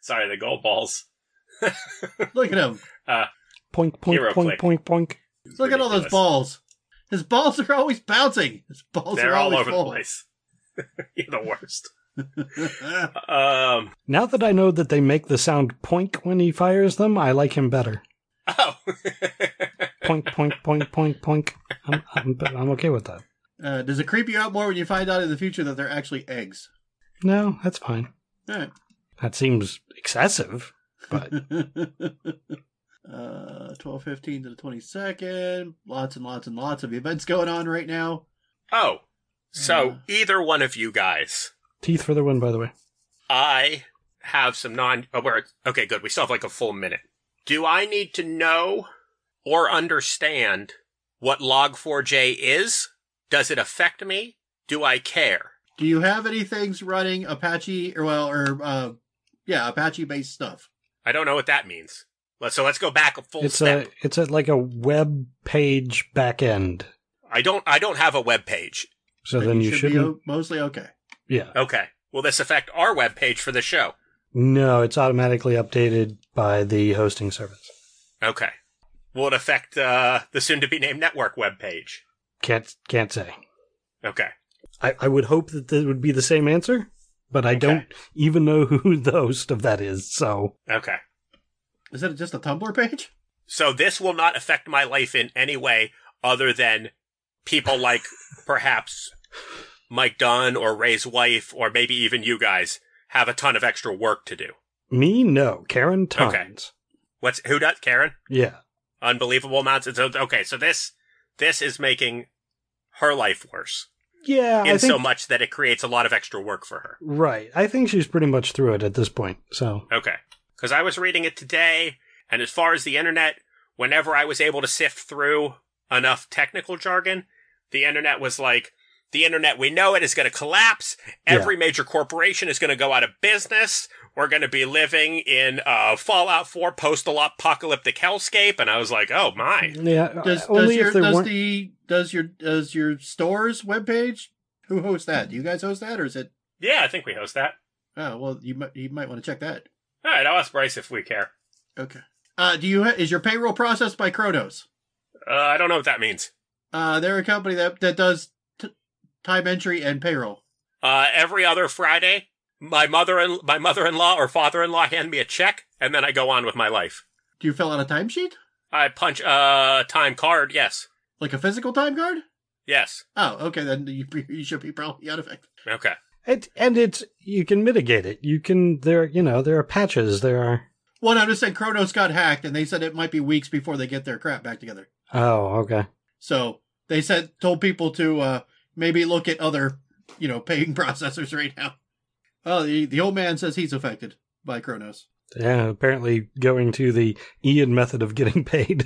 Sorry, the gold balls. Look at him. Poink, poink, Hero poink, click. poink, poink. Look at all those Ridiculous. balls. His balls are always bouncing. His balls They're are all always over full. the place. You're the worst. Now that I know that they make the sound poink when he fires them, I like him better. Oh. Poink, poink, poink, poink, poink. I'm okay with that. Does it creep you out more when you find out in the future that they're actually eggs? No, that's fine. All right. That seems excessive, but 12/15 to the 22nd. Lots and lots and lots of events going on right now. Oh. So, either one of you guys, teeth for the win, by the way. I have some okay, good. We still have like a full minute. Do I need to know or understand what Log4j is? Does it affect me? Do I care? Do you have any things running Apache Apache-based stuff? I don't know what that means. Let's go back a full step. It's like a web page back end. I don't have a web page. So then you shouldn't. Be mostly okay. Yeah. Okay. Will this affect our web page for the show? No, it's automatically updated by the hosting service. Okay. Will it affect the soon-to-be-named network web page? Can't say. Okay. I would hope that there would be the same answer, but I don't even know who the host of that is, so... Okay. Is it just a Tumblr page? So this will not affect my life in any way other than people like perhaps Mike Dunn or Ray's wife or maybe even you guys have a ton of extra work to do. Me? No. Karen tons. Okay. Who does? Karen? Yeah. Unbelievable amounts. Okay, so this is making her life worse. Yeah, I think so much that it creates a lot of extra work for her. Right. I think she's pretty much through it at this point, so... Okay. Because I was reading it today, and as far as the internet, whenever I was able to sift through enough technical jargon, the internet was like, the internet, we know it is going to collapse. Every major corporation is going to go out of business. We're going to be living in Fallout 4 post-apocalyptic hellscape. And I was like, oh my. Yeah. Does your store's webpage? Who hosts that? Do you guys host that, or is it? Yeah, I think we host that. Oh well, you might want to check that. All right, I'll ask Bryce if we care. Okay. Is your payroll processed by Kronos? I don't know what that means. They're a company that does time entry and payroll. Every other Friday, my mother-in-law or father-in-law hand me a check, and then I go on with my life. Do you fill out a timesheet? I punch a time card, yes. Like a physical time card? Yes. Oh, okay, then you should be probably unaffected. Okay. You can mitigate it. There are patches, there are... Well, no, I'm just saying Kronos got hacked, and they said it might be weeks before they get their crap back together. Oh, okay. So they told people to maybe look at other, paying processors right now. Oh, the old man says he's affected by Kronos. Yeah, apparently going to the Ian method of getting paid.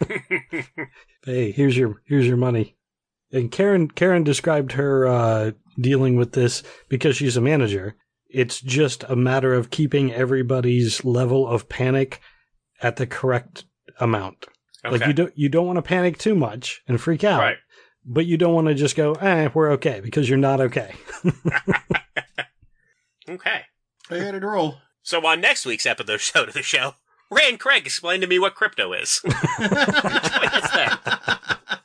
Hey, here's your money. And Karen described her dealing with this because she's a manager. It's just a matter of keeping everybody's level of panic at the correct amount. Okay. Like you don't want to panic too much and freak out, right. But you don't want to just go, we're okay, because you're not okay. Okay. I had it roll. So on next week's episode of the show, Ray and Craig explain to me what crypto is. Join us then.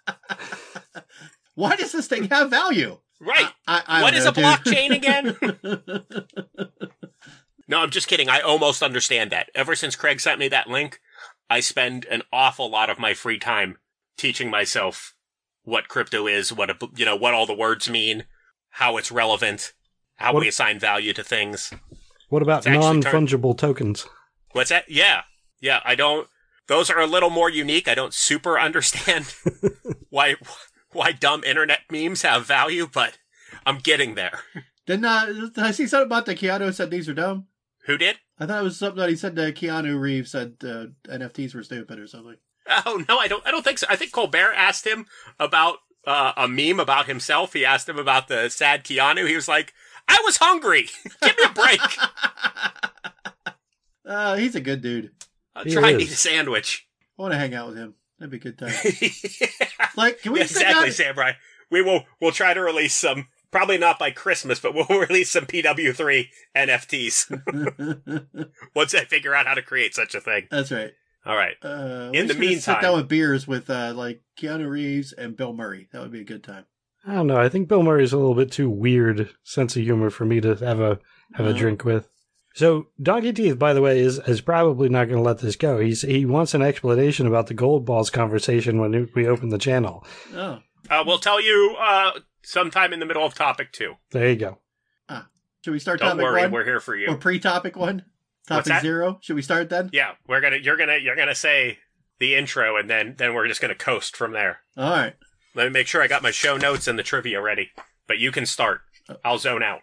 Why does this thing have value? Right. I what don't is know, a blockchain again? No, I'm just kidding. I almost understand that. Ever since Craig sent me that link, I spend an awful lot of my free time teaching myself what crypto is, what all the words mean, how it's relevant, how we assign value to things. What about non-fungible tokens? What's that? Yeah, I don't. Those are a little more unique. I don't super understand why dumb internet memes have value, but I'm getting there. Did I see something about the Keanu said these are dumb? Who did? I thought it was something that he said that Keanu Reeves said NFTs were stupid or something. Oh, no, I don't think so. I think Colbert asked him about a meme about himself. He asked him about the sad Keanu. He was like, I was hungry. Give me a break. He's a good dude. I'll try and eat a sandwich. I want to hang out with him. That'd be a good time. Yeah. Like, can we exactly, Samurai. We'll try to release some Probably not by Christmas, but we'll release some PW3 NFTs once I figure out how to create such a thing. That's right. All right. In the meantime, sit down with beers with like Keanu Reeves and Bill Murray. That would be a good time. I don't know. I think Bill Murray's a little bit too weird sense of humor for me to have a drink with. So Donkey Teeth, by the way, is probably not going to let this go. He wants an explanation about the Gold Balls conversation when we open the channel. Oh. We'll tell you sometime in the middle of topic 2. There you go. Should we start Don't topic worry, 1? we're here for you. Or pre-topic 1? What's Topic that? 0? Should we start then? Yeah, you're gonna say the intro, and then we're just gonna coast from there. All right. Let me make sure I got my show notes and the trivia ready. But you can start. I'll zone out.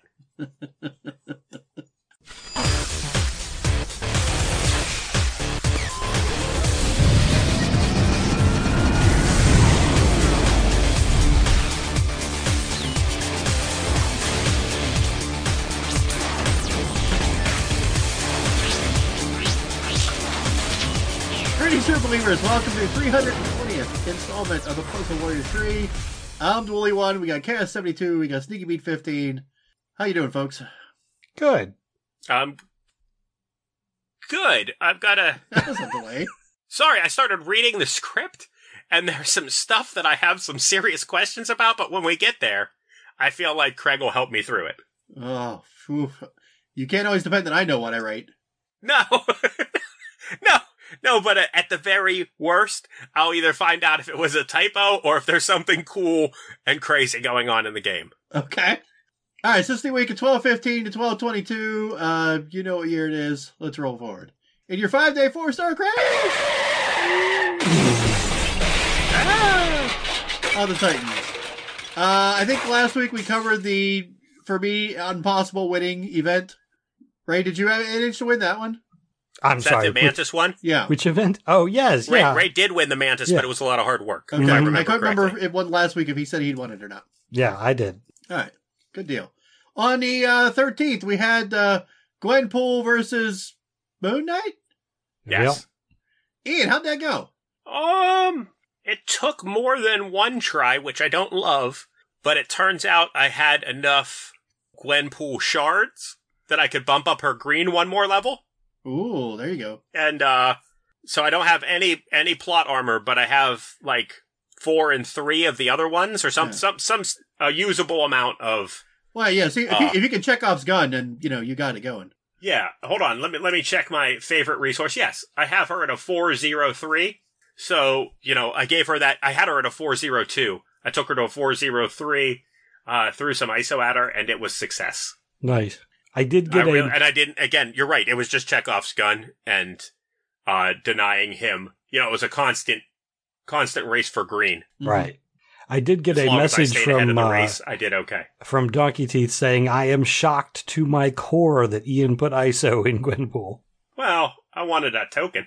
Greetings, true believers. Welcome to the 320th installment of the Postal Warrior 3. I'm Woolly 1. We got Chaos 72. We got Sneaky Beat 15. How you doing, folks? Good. Good. I've got a... That was a delay. Sorry, I started reading the script, and there's some stuff that I have some serious questions about, but when we get there, I feel like Craig will help me through it. Oh, phew. You can't always depend that I know what I write. No. No, but at the very worst, I'll either find out if it was a typo or if there's something cool and crazy going on in the game. Okay. All right, so this is the week of 12/15 to 12/22. You know what year it is. Let's roll forward. In your 5-day 4-star crash! On the Titans. I think last week we covered the, for me, impossible winning event. Ray, did you manage to win that one? I'm Is sorry. that the Mantis one? Yeah. Which event? Oh, yes. Yeah. Ray did win the Mantis, Yeah. but it was a lot of hard work. Okay. If I I remember couldn't remember correctly. if it won last week if he said he'd won it or not. Yeah, I did. All right. Good deal. On the 13th, we had Gwenpool versus Moon Knight. Yes. Ian, how'd that go? It took more than one try, which I don't love, but it turns out I had enough Gwenpool shards that I could bump up her green one more level. Ooh, there you go. And, so I don't have any plot armor, but I have, 4 and 3 of the other ones, or some usable amount of... Well, yeah, see, if you can check off's gun, then, you got it going. Yeah, hold on, let me check my favorite resource. Yes, I have her at a 403, so, I gave her that, I had her at a 402. I took her to a 403, threw some ISO at her, and it was success. Nice. I did get and I didn't, again, you're right, it was just Chekhov's gun and denying him. It was a constant race for green. Right. I did get As a long as I message stayed ahead of from the race, I did okay. from Donkey Teeth saying, I am shocked to my core that Ian put ISO in Gwenpool. Well, I wanted that token.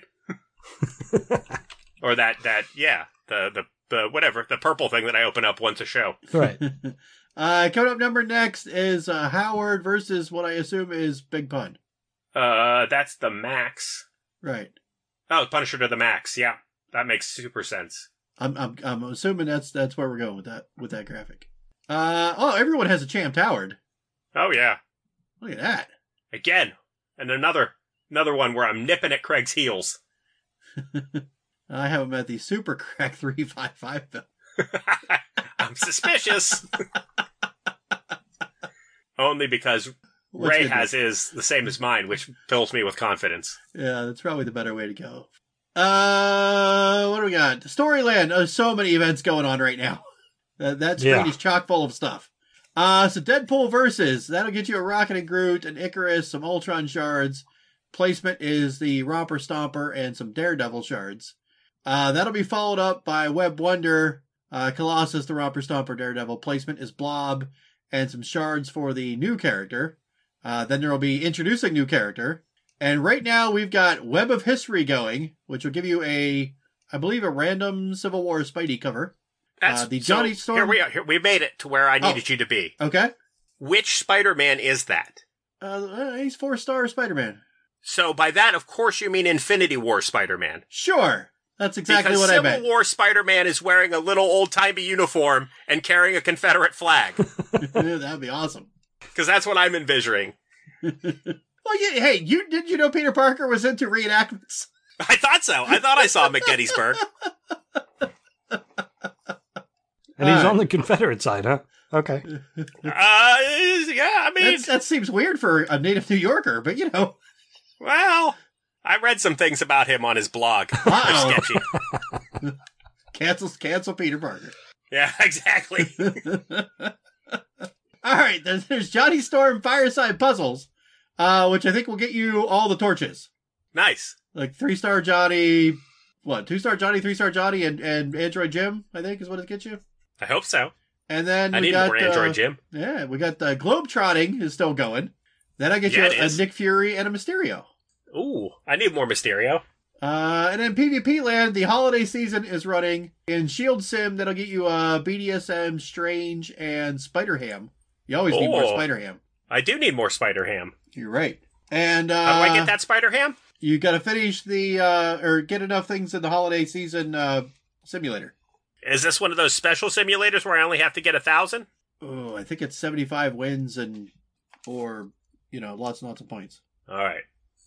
Or the whatever, the purple thing that I open up once a show. Right. Coming up number next is Howard versus what I assume is Big Pun. That's the max. Right. Oh, Punisher to the max. Yeah, that makes super sense. I'm assuming that's where we're going with that graphic. Everyone has a Champ Howard. Oh yeah. Look at that. Again, and another one where I'm nipping at Craig's heels. I have him at the Super Crack 355 film. I'm suspicious. Only because Ray has his the same as mine, which fills me with confidence. Yeah, that's probably the better way to go. What do we got? Storyland. There's so many events going on right now. That screen is chock full of stuff. So Deadpool versus. That'll get you a Rocket and Groot, an Icarus, some Ultron shards. Placement is the Romper Stomper and some Daredevil shards. That'll be followed up by Web Wonder, Colossus, the Romper Stomper, Daredevil. Placement is Blob and some shards for the new character. Then there will be introducing new character. And right now we've got Web of History going, which will give you I believe a random Civil War Spidey cover. That's the Johnny so Storm. Here we are. We made it to where I needed you to be. Okay. Which Spider-Man is that? He's 4-star Spider-Man. So by that, of course, you mean Infinity War Spider-Man. Sure. That's exactly because what I meant. Civil War Spider-Man is wearing a little old-timey uniform and carrying a Confederate flag. That would be awesome. Because that's what I'm envisioning. Well, yeah, hey, did you know Peter Parker was into reenactments? I thought so. I thought I saw him at Gettysburg. And he's on the Confederate side, huh? Okay. Yeah, I mean... That seems weird for a native New Yorker, but you know. Well, I read some things about him on his blog. They're sketchy. Cancel Peter Parker. Yeah, exactly. All right, there's Johnny Storm Fireside Puzzles, which I think will get you all the torches. Nice. Like 3-star Johnny, 2-star Johnny, 3-star Johnny, and Android Jim, I think is what it gets you. I hope so. And then I need more Android Jim. Yeah, we got Globetrotting is still going. Then I get you a Nick Fury and a Mysterio. Ooh, I need more Mysterio. And then PvP Land, the holiday season is running. In Shield Sim, that'll get you BDSM, Strange, and Spider-Ham. You always need more Spider-Ham. I do need more Spider-Ham. You're right. And how do I get that Spider-Ham? You got to finish or get enough things in the holiday season simulator. Is this one of those special simulators where I only have to get 1,000? Oh, I think it's 75 wins or lots and lots of points. All right.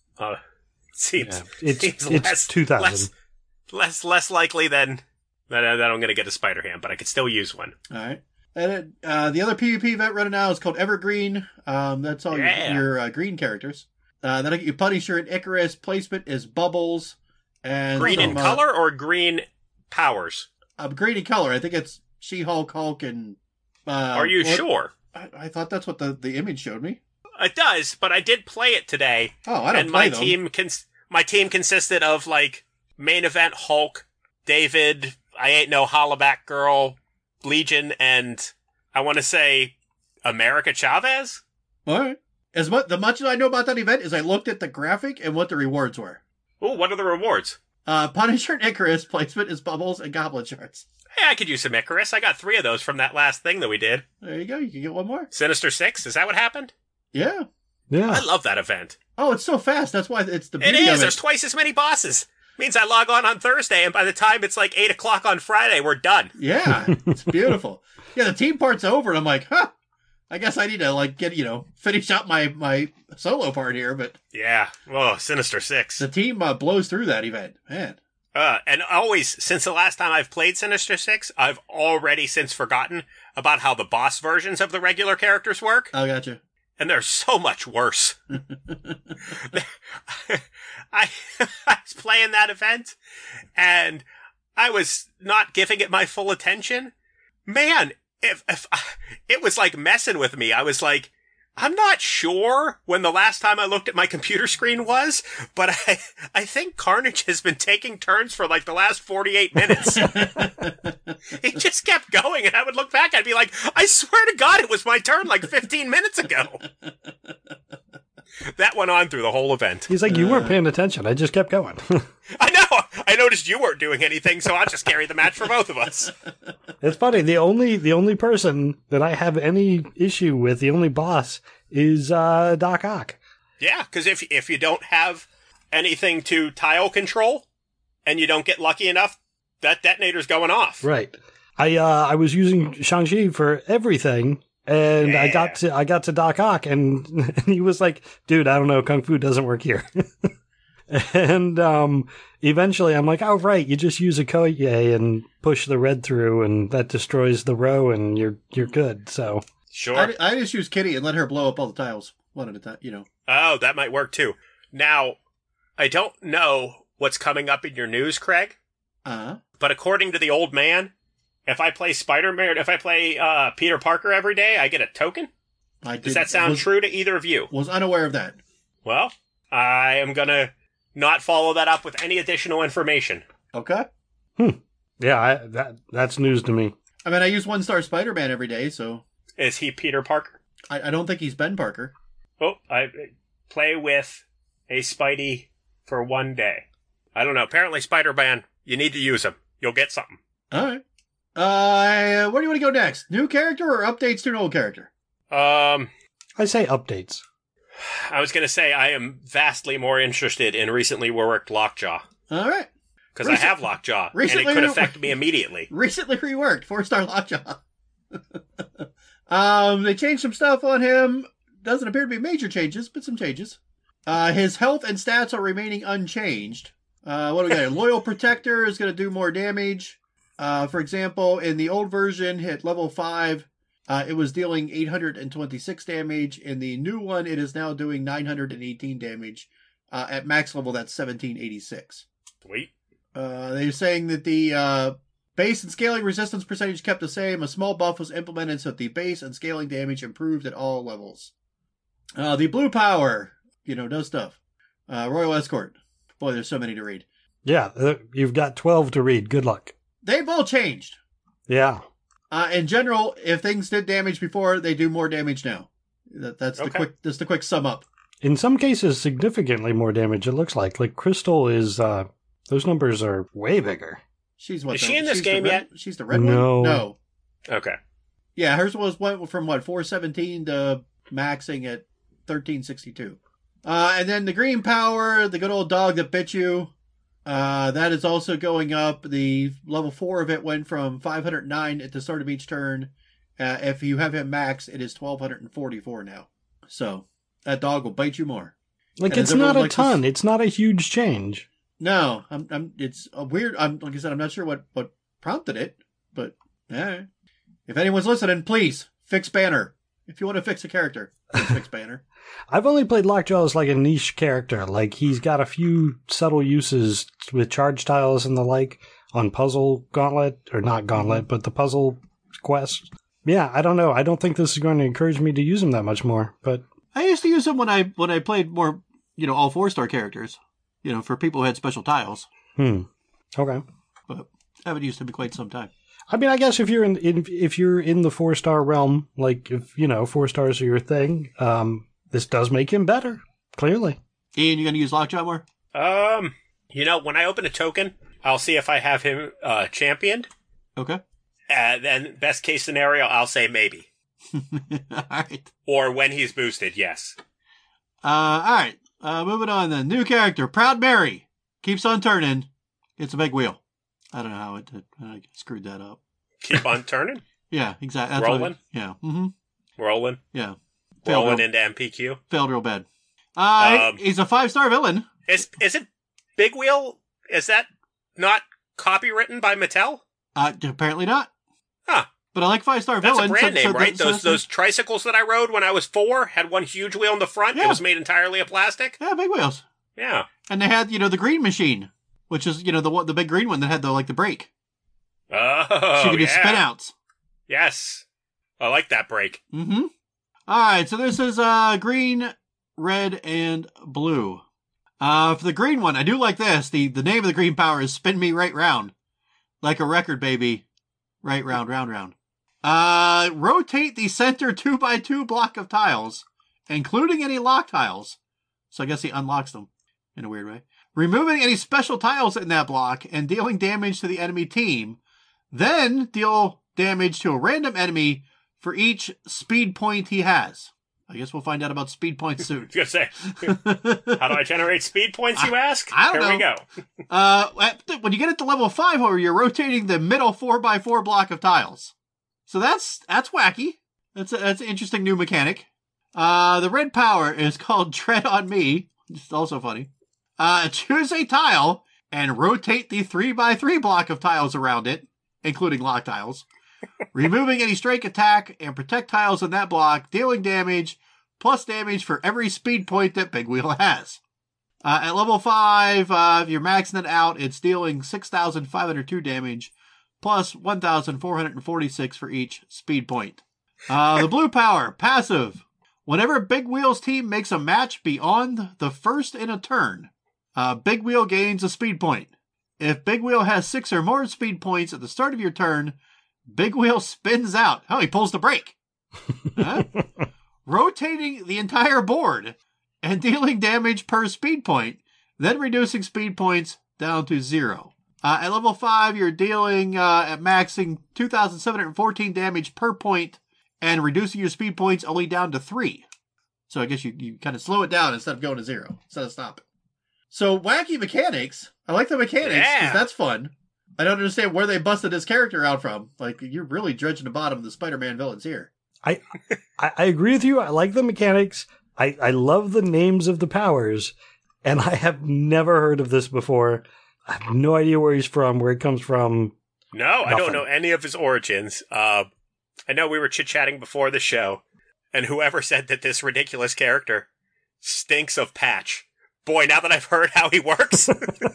Seems it's 2,000. Less likely than that I'm going to get a Spider-Ham, but I could still use one. All right. And the other PvP event running now is called Evergreen. That's all your green characters. That'll get you Punisher and Icarus. Placement is Bubbles. And green in color or green powers? Green in color. I think it's She-Hulk, Hulk, and... Are you sure? I thought that's what the image showed me. It does, but I did play it today. Oh, I don't play them. My team consisted of, main event Hulk, David, I ain't no Hollaback Girl, Legion, and I want to say America Chavez? All right. The much as I know about that event is I looked at the graphic and what the rewards were. Oh, what are the rewards? Punisher and Icarus, placement is Bubbles, and Goblin Shards. Hey, I could use some Icarus. I got 3 of those from that last thing that we did. There you go. You can get one more. Sinister Six, is that what happened? Yeah. I love that event. Oh, it's so fast. That's why it's the beauty of it. It is. There's twice as many bosses. Means I log on Thursday, and by the time it's 8 o'clock on Friday, we're done. Yeah, it's beautiful. Yeah, the team part's over, and I'm like, I guess I need to get finish up my solo part here. But yeah, Sinister Six. The team blows through that event, man. And always, since the last time I've played Sinister Six, I've already since forgotten about how the boss versions of the regular characters work. Oh, gotcha. And they're so much worse. I was playing that event, and I was not giving it my full attention. Man, if it was messing with me. I was like, I'm not sure when the last time I looked at my computer screen was, but I think Carnage has been taking turns for the last 48 minutes. He just kept going, and I would look back, I'd be like, I swear to God, it was my turn 15 minutes ago. That went on through the whole event. He's like, you weren't paying attention. I just kept going. I know. I noticed you weren't doing anything, so I'll just carry the match for both of us. It's funny. The only person that I have any issue with, the only boss, is Doc Ock. Yeah, because if you don't have anything to tile control, and you don't get lucky enough, that detonator's going off. Right. I was using Shang-Chi for everything. And I got to Doc Ock, and he was like, dude, I don't know, Kung Fu doesn't work here. And eventually I'm like, oh, right, you just use a Koye and push the red through, and that destroys the row, and you're good, so. Sure. I just use Kitty and let her blow up all the tiles one at a time, Oh, that might work, too. Now, I don't know what's coming up in your news, Craig, but according to the old man, if I play Spider-Man, if I play Peter Parker every day, I get a token? Does that sound true to either of you? Was unaware of that. Well, I am going to not follow that up with any additional information. Okay. Yeah, that's news to me. I mean, I use 1-star Spider-Man every day, so... Is he Peter Parker? I don't think he's Ben Parker. Oh, I play with a Spidey for 1 day. I don't know. Apparently Spider-Man, you need to use him. You'll get something. All right. Where do you want to go next? New character or updates to an old character? I say updates. I was going to say I am vastly more interested in recently worked Lockjaw. All right. because I have Lockjaw, and it could affect me immediately. Recently reworked, 4-star Lockjaw. They changed some stuff on him. Doesn't appear to be major changes, but some changes. His health and stats are remaining unchanged. What do we got? Loyal Protector is going to do more damage. For example, in the old version, hit level 5, it was dealing 826 damage. In the new one, it is now doing 918 damage. At max level, that's 1786. Sweet. They're saying that the base and scaling resistance percentage kept the same. A small buff was implemented so that the base and scaling damage improved at all levels. The blue power, does stuff. Royal Escort. Boy, there's so many to read. Yeah, you've got 12 to read. Good luck. They've all changed. Yeah. In general, if things did damage before, they do more damage now. That's the quick sum up. In some cases, significantly more damage, it looks like. Like, Crystal is, those numbers are way bigger. Is she in this game yet? She's the red one? No. Okay. Yeah, hers went from, 417 to maxing at 1362. And then the green power, the good old dog that bit you, that is also going up. The level 4 of it went from 509 at the start of each turn. If you have him max, it is 1244 now. So that dog will bite you more. Like, it's not a ton. It's not a huge change. No, it's a weird. Like I said, I'm not sure what prompted it, but if anyone's listening, please fix Banner. If you want to fix a character, fix Banner. I've only played Lockjaw as like a niche character. Like, he's got a few subtle uses with charge tiles and the like on Puzzle Gauntlet, or not Gauntlet, but the Puzzle Quest. Yeah, I don't know. I don't think this is going to encourage me to use him that much more. But I used to use him when I played more, all 4-star characters. For people who had special tiles. Okay. But I haven't used him in quite some time. I mean, I guess if you're in the 4-star realm, like if 4 stars are your thing, this does make him better. Clearly. Ian, you gonna use Lockjaw more? When I open a token, I'll see if I have him championed. Okay. Then best case scenario, I'll say maybe. All right. Or when he's boosted, yes. All right. Moving on then. New character, Proud Mary. Keeps on turning. It's a big wheel. I don't know how I screwed that up. Keep on turning? Yeah, exactly. That's rolling? Yeah. Mm-hmm. Rolling? Yeah. Rolling into MPQ? Failed real bad. He's a 5-star villain. Is it Big Wheel? Is that not copywritten by Mattel? Apparently not. Huh. But I like 5-star villain. That's a brand name, right? Those tricycles that I rode when I was 4 had one huge wheel in the front. Yeah. It was made entirely of plastic. Yeah, big wheels. Yeah. And they had, the green machine, which is, the big green one that had the brake. Oh, so you could do spin outs. Yes. I like that brake. Mm-hmm. All right, so this is green, red, and blue. For the green one, I do like this. The name of the green power is Spin Me Right Round. Like a record, baby. Right round, round, round. Rotate the center 2x2 block of tiles, including any lock tiles. So I guess he unlocks them in a weird way. Removing any special tiles in that block and dealing damage to the enemy team. Then deal damage to a random enemy for each speed point he has. I guess we'll find out about speed points soon. I was going to say, how do I generate speed points, you ask? I don't know. Here we go. When you get it to level 5, however, you're rotating the middle 4x4 block of tiles. So that's wacky. That's an interesting new mechanic. The red power is called Tread on Me. It's also funny. Choose a tile and rotate the 3x3 block of tiles around it, including lock tiles. Removing any strike attack and protect tiles in that block, dealing damage, plus damage for every speed point that Big Wheel has. At level 5, if you're maxing it out, it's dealing 6,502 damage, plus 1,446 for each speed point. The blue power, passive. Whenever Big Wheel's team makes a match beyond the first in a turn, Big Wheel gains a speed point. If Big Wheel has 6 or more speed points at the start of your turn, Big Wheel spins out. Oh, he pulls the brake. Rotating the entire board and dealing damage per speed point, then reducing speed points down to 0. At level 5, you're dealing at maxing 2,714 damage per point and reducing your speed points only down to 3. So I guess you kind of slow it down instead of going to 0, instead of stopping. So wacky mechanics. I like the mechanics because that's fun. I don't understand where they busted his character out from. Like, you're really dredging the bottom of the Spider-Man villains here. I agree with you. I like the mechanics. I love the names of the powers. And I have never heard of this before. I have no idea where he's from, where he comes from. No, nothing. I don't know any of his origins. I know we were chit-chatting before the show, and whoever said that this ridiculous character stinks of Patch. Boy, now that I've heard how he works,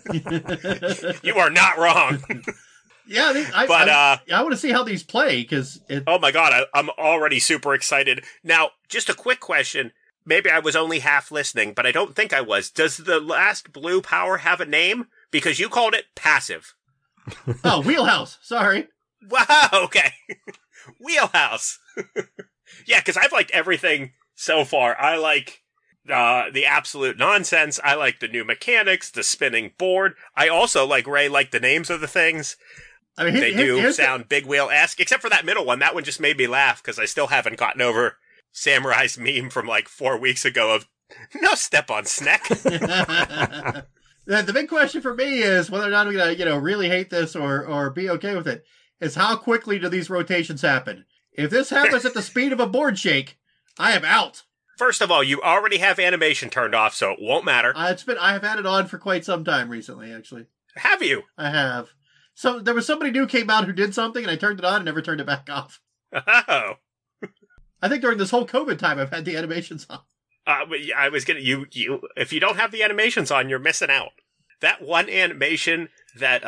you are not wrong. Yeah, I want to see how these play, because... Oh my god, I'm already super excited. Now, just a quick question. Maybe I was only half listening, but I don't think I was. Does the last blue power have a name? Because you called it passive. Oh, Wheelhouse. Sorry. Wow, okay. Wheelhouse. Yeah, because I've liked everything so far. I like the absolute nonsense. I like the new mechanics, the spinning board. I also, like Ray, like the names of the things. I mean, they do sound Big Wheel-esque, except for that middle one. That one just made me laugh, because I still haven't gotten over Samurai's meme from like 4 weeks ago of no step on Sneck. The big question for me is whether or not I'm going to, really hate this or be okay with it, is how quickly do these rotations happen? If this happens at the speed of a board shake, I am out. First of all, you already have animation turned off, so it won't matter. I have had it on for quite some time recently, actually. Have you? I have. So there was somebody new came out who did something, and I turned it on and never turned it back off. Oh. I think during this whole COVID time, I've had the animations on. I was gonna you if you don't have the animations on, you're missing out. That one animation that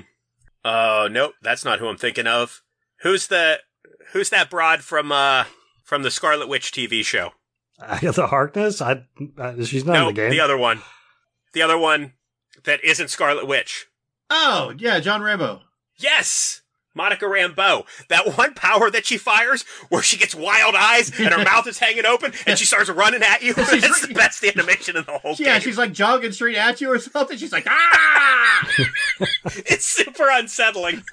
nope, that's not who I'm thinking of. Who's that broad from the Scarlet Witch TV show? The Harkness? She's not in the game. The other one. The other one that isn't Scarlet Witch. Oh, yeah, John Rambo. Yes! Monica Rambeau. That one power that she fires where she gets wild eyes and her mouth is hanging open and she starts running at you. That's the best animation in the whole game. Yeah, she's like jogging straight at you or something. She's like, ah! It's super unsettling.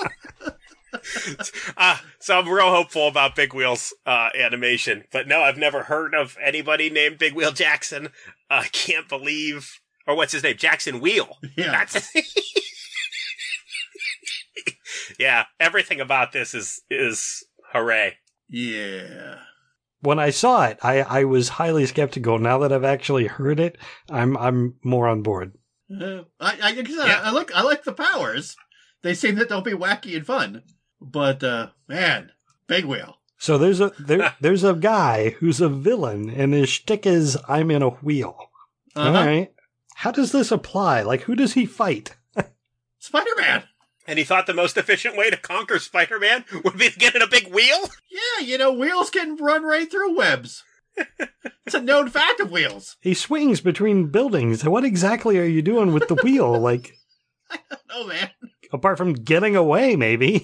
So I'm real hopeful about Big Wheel's animation. But no, I've never heard of anybody named Big Wheel Jackson. I can't believe... Or what's his name? Jackson Wheel. Yeah. Yeah, everything about this is hooray. Yeah. When I saw it, I was highly skeptical. Now that I've actually heard it, I'm more on board. I like the powers. They seem that they'll be wacky and fun. But man, Big Wheel. So there's a guy who's a villain, and his shtick is I'm in a wheel. Uh-huh. All right. How does this apply? Like, who does he fight? Spider-Man. And he thought the most efficient way to conquer Spider-Man would be to get in a big wheel? Yeah, wheels can run right through webs. It's a known fact of wheels. He swings between buildings. What exactly are you doing with the wheel? Like, I don't know, man. Apart from getting away, maybe.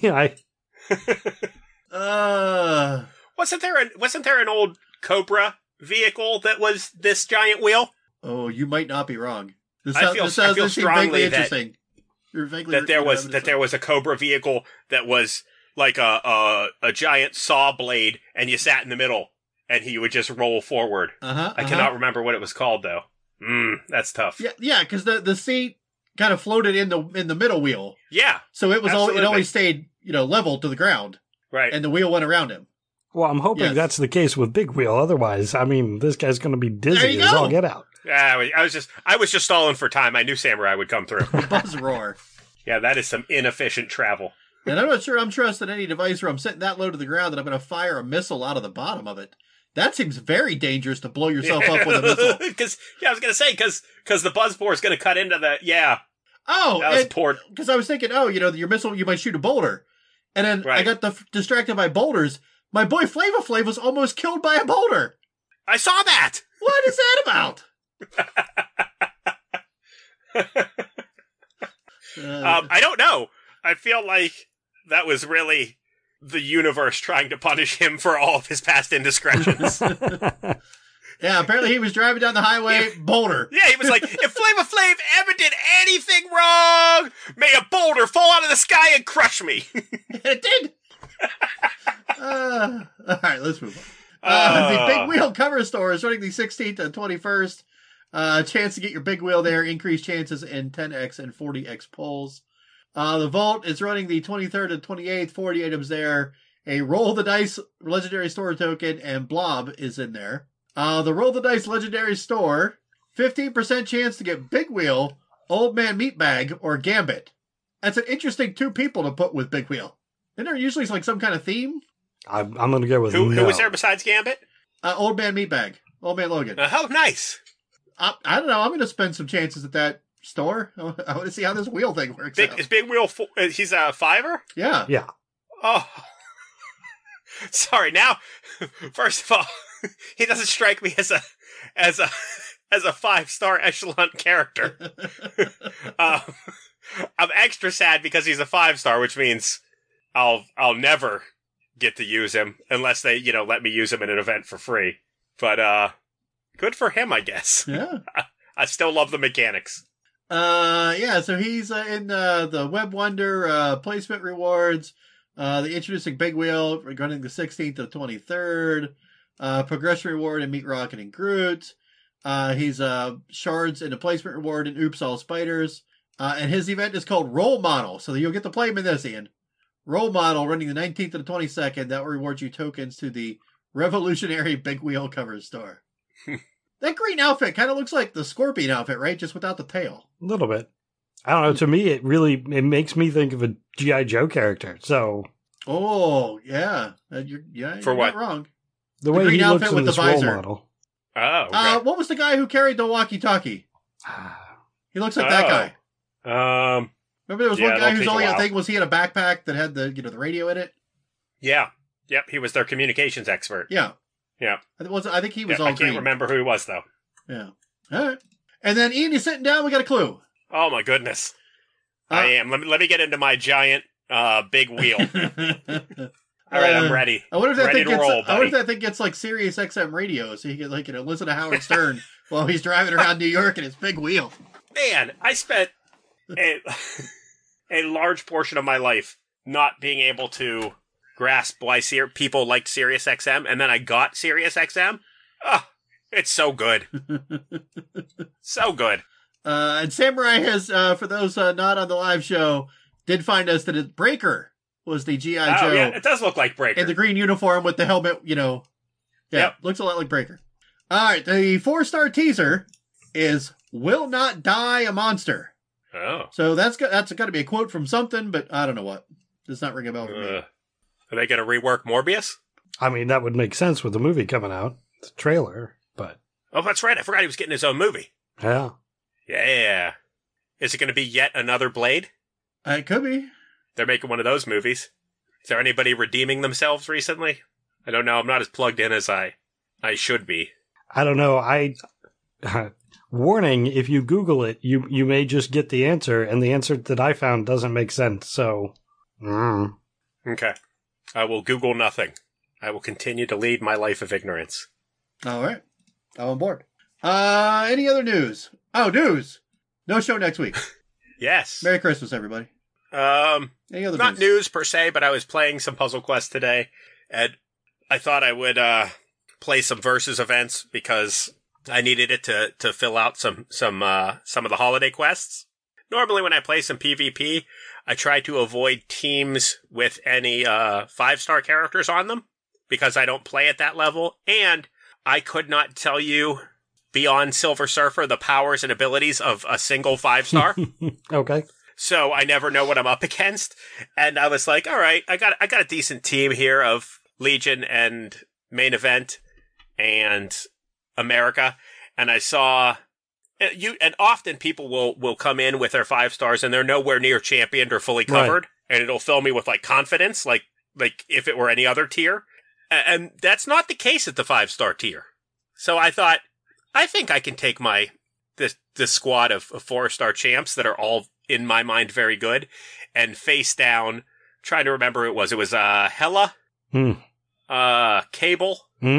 Wasn't there an old Cobra vehicle that was this giant wheel? Oh, you might not be wrong. I feel strongly that there was a Cobra vehicle that was like a giant saw blade, and you sat in the middle, and he would just roll forward. I cannot remember what it was called though. That's tough. Yeah, because the seat kind of floated in the middle wheel. Yeah, so it always stayed level to the ground. Right, and the wheel went around him. Well, I'm hoping that's the case with Big Wheel. Otherwise, I mean, this guy's going to be dizzy as all get out. Yeah, I was just stalling for time. I knew Samurai would come through. Buzz roar. Yeah, that is some inefficient travel. And I'm not sure I'm trusting any device where I'm sitting that low to the ground that I'm going to fire a missile out of the bottom of it. That seems very dangerous to blow yourself up with a missile. I was going to say, because the buzz bore is going to cut into the, Oh, because I was thinking, your missile, you might shoot a boulder. And then I got distracted by boulders. My boy Flava Flav was almost killed by a boulder. I saw that. What is that about? I don't know. I feel like that was really the universe trying to punish him for all of his past indiscretions. Yeah, apparently he was driving down the highway, boulder. Yeah, he was like, if Flava Flav ever did anything wrong, may a boulder fall out of the sky and crush me. It did. All right, let's move on. The Big Wheel cover store is running the 16th and 21st. Chance to get your big wheel there. Increased chances in 10x and 40x pulls. The vault is running the 23rd and 28th. 40 items there. A Roll the Dice Legendary Store token and Blob is in there. The Roll the Dice Legendary Store, 15% chance to get Big Wheel, Old Man Meatbag, or Gambit. That's an interesting 2 people to put with Big Wheel. Isn't there usually like some kind of theme? I'm going to go with who no. was there besides Gambit? Old Man Meatbag. Old Man Logan. Oh, nice. I don't know. I'm going to spend some chances at that store. I want to see how this wheel thing works out. Is Big Wheel, he's a 5er? Yeah. Yeah. Oh. Sorry, now, first of all, he doesn't strike me as a 5-star echelon character. I'm extra sad because he's a 5-star, which means I'll never get to use him unless they, let me use him in an event for free. But good for him, I guess. Yeah. I still love the mechanics. Yeah, so he's in the Web Wonder placement rewards. The introducing Big Wheel running the 16th to 23rd. Progression reward in Meat Rocket and Groot. He's shards in a placement reward in Oops All Spiders. And his event is called Role Model. So you'll get to play him in this, Ian. Role Model running the 19th to the 22nd. That will reward you tokens to the Revolutionary Big Wheel cover store. That green outfit kind of looks like the Scorpion outfit, right? Just without the tail. A little bit. I don't know. To me, it makes me think of a G.I. Joe character. So. Oh, yeah. You're what? not wrong. The way green he looks outfit in with this the role visor. model. Oh, okay. What was the guy who carried the walkie-talkie? He looks like that guy. Remember there was one guy whose only thing was he had a backpack that had the the radio in it? Yeah. Yep, he was their communications expert. Yeah. Yeah. I think he was all I can't green. remember who he was, though. Yeah. All right. And then, Ian, you're sitting down. We got a clue. Oh, my goodness. I am. Let me get into my giant big wheel. All right, I'm ready. I wonder if that thing gets. Roll, I wonder if that thing gets like Sirius XM radio, so you can listen to Howard Stern while he's driving around New York in his big wheel. Man, I spent a large portion of my life not being able to grasp why people liked Sirius XM, and then I got Sirius XM. Oh, it's so good. So good. And Samurai has, for those not on the live show, did find us that Breaker was the G.I. Joe. Yeah, it does look like Breaker. In the green uniform with the helmet, Yeah, yep. Looks a lot like Breaker. All right, the 4-star teaser is "Will Not Die a Monster." Oh. So that's got to be a quote from something, but I don't know what. Does not ring a bell for me. Are they going to rework Morbius? I mean, that would make sense with the movie coming out. The trailer, but... Oh, that's right. I forgot he was getting his own movie. Yeah. Yeah. Is it going to be yet another Blade? It could be. They're making one of those movies. Is there anybody redeeming themselves recently? I don't know. I'm not as plugged in as I should be. I don't know. Warning, if you Google it, you may just get the answer, and the answer that I found doesn't make sense, so... Okay. I will Google nothing. I will continue to lead my life of ignorance. All right. I'm on board. Any other news? Oh, news! No show next week. Yes. Merry Christmas, everybody. Any other not news per se, but I was playing some Puzzle Quest today, and I thought I would play some Versus events because I needed it to fill out some of the holiday quests. Normally when I play some PvP, I try to avoid teams with any 5-star characters on them because I don't play at that level, and I could not tell you beyond Silver Surfer the powers and abilities of a single 5-star. Okay. So I never know what I'm up against, and I was like, all right, I got a decent team here of Legion and Main Event and America, and I saw and often people will come in with their 5 stars and they're nowhere near championed or fully covered, right. And it'll fill me with like confidence, like if it were any other tier, and that's not the case at the 5-star tier. So I thought, I think I can take this squad of 4-star champs that are all in my mind very good and face down. Trying to remember who it was. It was Hela, Cable,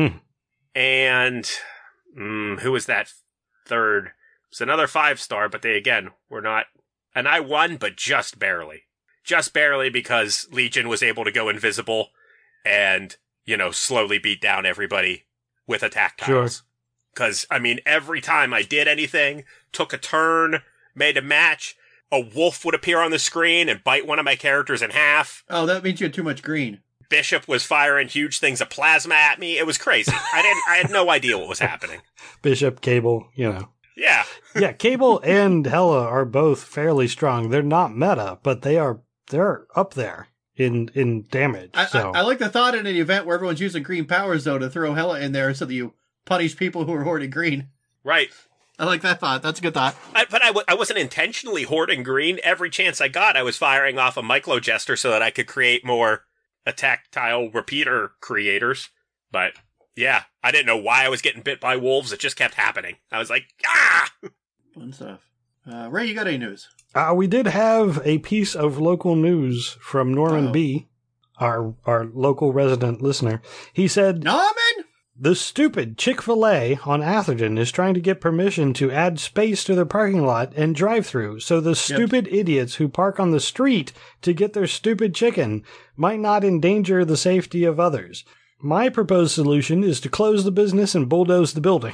and who was that third? It's another 5-star, but they again were not. And I won, but just barely because Legion was able to go invisible and slowly beat down everybody with attack tiles. Sure. Because, I mean, every time I did anything, took a turn, made a match, a wolf would appear on the screen and bite one of my characters in half. Oh, that means you had too much green. Bishop was firing huge things of plasma at me. It was crazy. I had no idea what was happening. Bishop, Cable, Yeah. Yeah, Cable and Hela are both fairly strong. They're not meta, but they're up there in damage. I like the thought in an event where everyone's using green powers, though, to throw Hela in there so that you punish people who are hoarding green. Right. I like that thought. That's a good thought. But I wasn't intentionally hoarding green. Every chance I got, I was firing off a Myclojester so that I could create more attack tile repeater creators. But, yeah, I didn't know why I was getting bit by wolves. It just kept happening. I was like, ah! Fun stuff. Ray, you got any news? We did have a piece of local news from Norman B., our local resident listener. He said, Norman? The stupid Chick-fil-A on Atherton is trying to get permission to add space to their parking lot and drive-through, so the stupid idiots who park on the street to get their stupid chicken might not endanger the safety of others. My proposed solution is to close the business and bulldoze the building.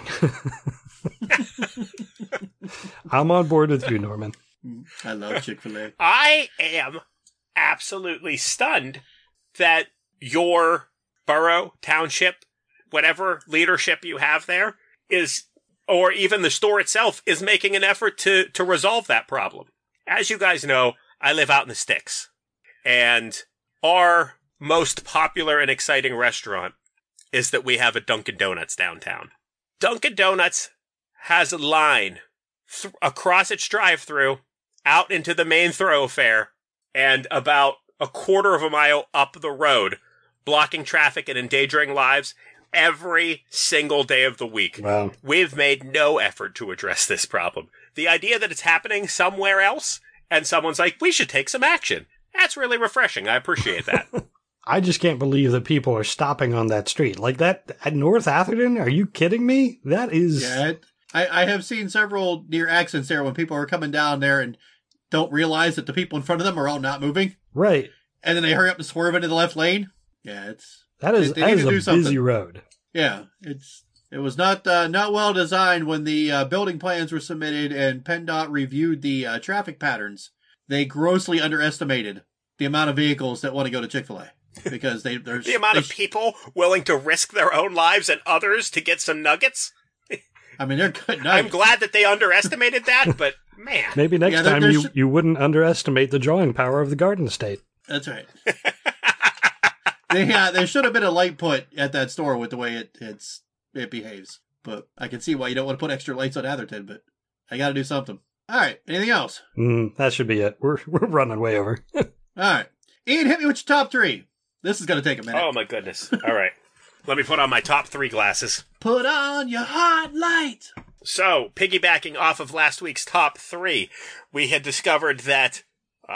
I'm on board with you, Norman. I love Chick-fil-A. I am absolutely stunned that your borough, township, whatever leadership you have there is, or even the store itself, is making an effort to resolve that problem. As you guys know, I live out in the sticks, and our most popular and exciting restaurant is that we have a Dunkin' Donuts downtown. Dunkin' Donuts has a line across its drive-thru out into the main thoroughfare and about a quarter of a mile up the road, blocking traffic and endangering lives every single day of the week. Wow. We've made no effort to address this problem. The idea that it's happening somewhere else and someone's like, we should take some action. That's really refreshing. I appreciate that. I just can't believe that people are stopping on that street. Like that at North Atherton? Are you kidding me? That is... Yeah, I have seen several near accidents there when people are coming down there and don't realize that the people in front of them are all not moving. Right. And then they hurry up to swerve into the left lane. Yeah, that is a busy road. Yeah, it was not well designed when the building plans were submitted and PennDOT reviewed the traffic patterns. They grossly underestimated the amount of vehicles that want to go to Chick-fil-A because there's the amount of people willing to risk their own lives and others to get some nuggets. I mean, they're good nuggets. I'm glad that they underestimated that, but man, maybe next time you wouldn't underestimate the drawing power of the Garden State. That's right. There should have been a light put at that store with the way it behaves. But I can see why you don't want to put extra lights on Atherton, but I got to do something. All right. Anything else? That should be it. We're running way over. All right. Ian, hit me with your top three. This is going to take a minute. Oh, my goodness. All right. Let me put on my top three glasses. Put on your hot light. So, piggybacking off of last week's top three, we had discovered that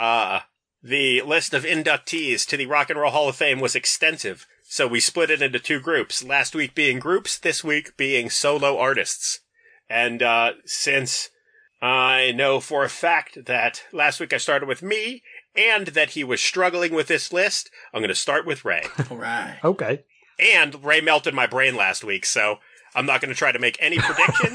the list of inductees to the Rock and Roll Hall of Fame was extensive, so we split it into two groups. Last week being groups, this week being solo artists. And since I know for a fact that last week I started with me, and that he was struggling with this list, I'm going to start with Ray. All right. Okay. And Ray melted my brain last week, so I'm not going to try to make any predictions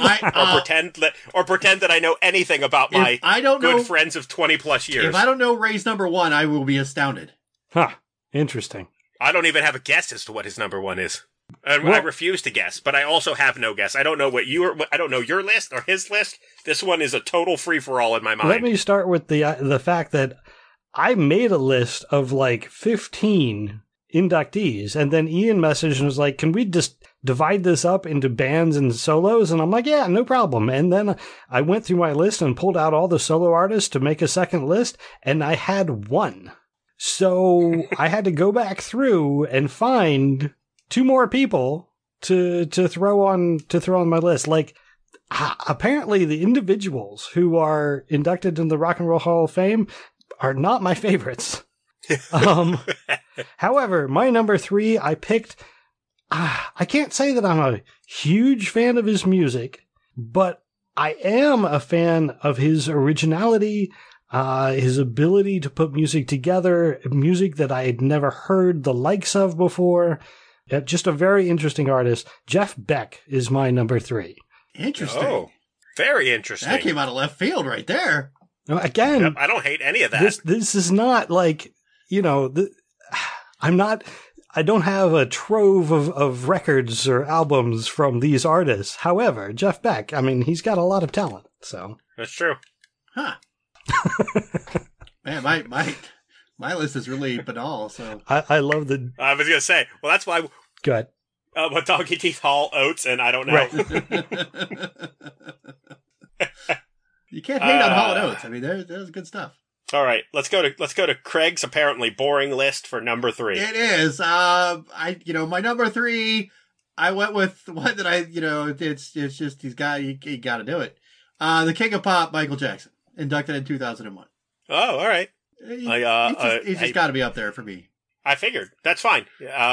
or pretend that I know anything about my good friends of 20 plus years. If I don't know Ray's number one, I will be astounded. Huh. Interesting. I don't even have a guess as to what his number one is. And I refuse to guess, but I also have no guess. I don't know I don't know your list or his list. This one is a total free-for-all in my mind. Let me start with the fact that I made a list of like 15 inductees, and then Ian messaged and was like, can we just divide this up into bands and solos? And I'm like, yeah, no problem. And then I went through my list and pulled out all the solo artists to make a second list, and I had one. So I had to go back through and find two more people to throw on my list. Like, apparently the individuals who are inducted in the Rock and Roll Hall of Fame are not my favorites. However, my number three, I picked, I can't say that I'm a huge fan of his music, but I am a fan of his originality, his ability to put music together, music that I had never heard the likes of before. Just a very interesting artist. Jeff Beck is my number 3. Interesting. Oh, very interesting. That came out of left field right there. Again, yep, I don't hate any of that. This is not like, I don't have a trove of records or albums from these artists. However, Jeff Beck, he's got a lot of talent, so. That's true. Huh. Man, my list is really banal, so. I love the... I was going to say, well, that's why... Go ahead. What Donkey Teeth Hall, Oates, and I don't know. Right. You can't hate on Hall & Oates. There's good stuff. All right, let's go to Craig's apparently boring list for number 3. It is. My number 3, I went with one that it's just he got to do it. The King of Pop, Michael Jackson, inducted in 2001. Oh, all right. He's just got to be up there for me. I figured. That's fine.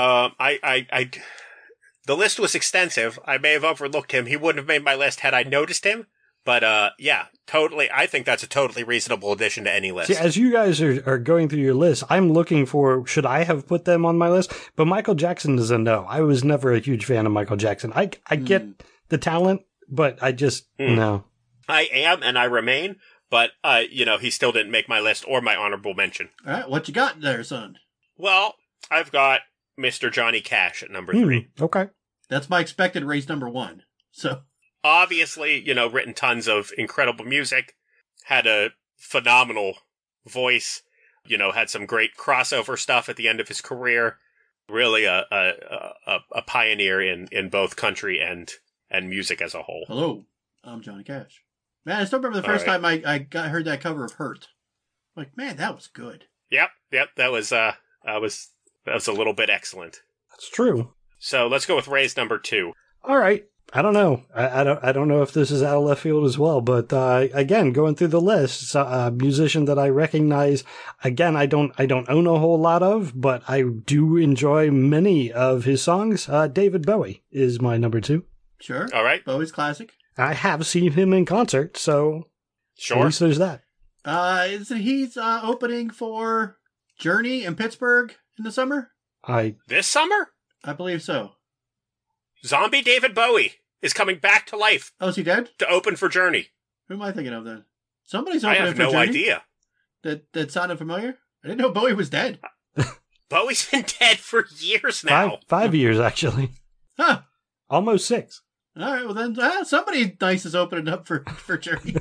The list was extensive. I may have overlooked him. He wouldn't have made my list had I noticed him. But, yeah, totally. I think that's a totally reasonable addition to any list. See, as you guys are going through your list, I'm looking for, should I have put them on my list? But Michael Jackson is a no. I was never a huge fan of Michael Jackson. I get the talent, but I just, no. I am, and I remain, but, he still didn't make my list or my honorable mention. All right, what you got there, son? Well, I've got Mr. Johnny Cash at number 3. Okay. That's my expected race number 1. So, obviously, written tons of incredible music, had a phenomenal voice, had some great crossover stuff at the end of his career. Really a pioneer in both country and music as a whole. Hello, I'm Johnny Cash. Man, I still remember the first time I heard that cover of Hurt. I'm like, man, that was good. Yep, that was a little bit excellent. That's true. So let's go with Ray's number 2. All right. I don't know. I don't know if this is out of left field as well, but again, going through the list, a musician that I recognize. Again, I don't own a whole lot of, but I do enjoy many of his songs. David Bowie is my number 2. Sure. All right. Bowie's classic. I have seen him in concert, so sure. At least there's that. He's opening for Journey in Pittsburgh in the summer? This summer? I believe so. Zombie David Bowie is coming back to life. Oh, is he dead? To open for Journey. Who am I thinking of then? Somebody's opening for Journey. I have no idea. That sounded familiar? I didn't know Bowie was dead. Bowie's been dead for years now. 5 years, actually. Huh. Almost 6. All right, well then, somebody nice is opening up for Journey.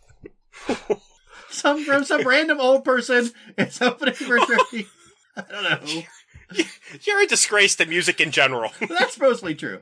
some random old person is opening for Journey. I don't know. You're a disgrace to music in general. That's mostly true.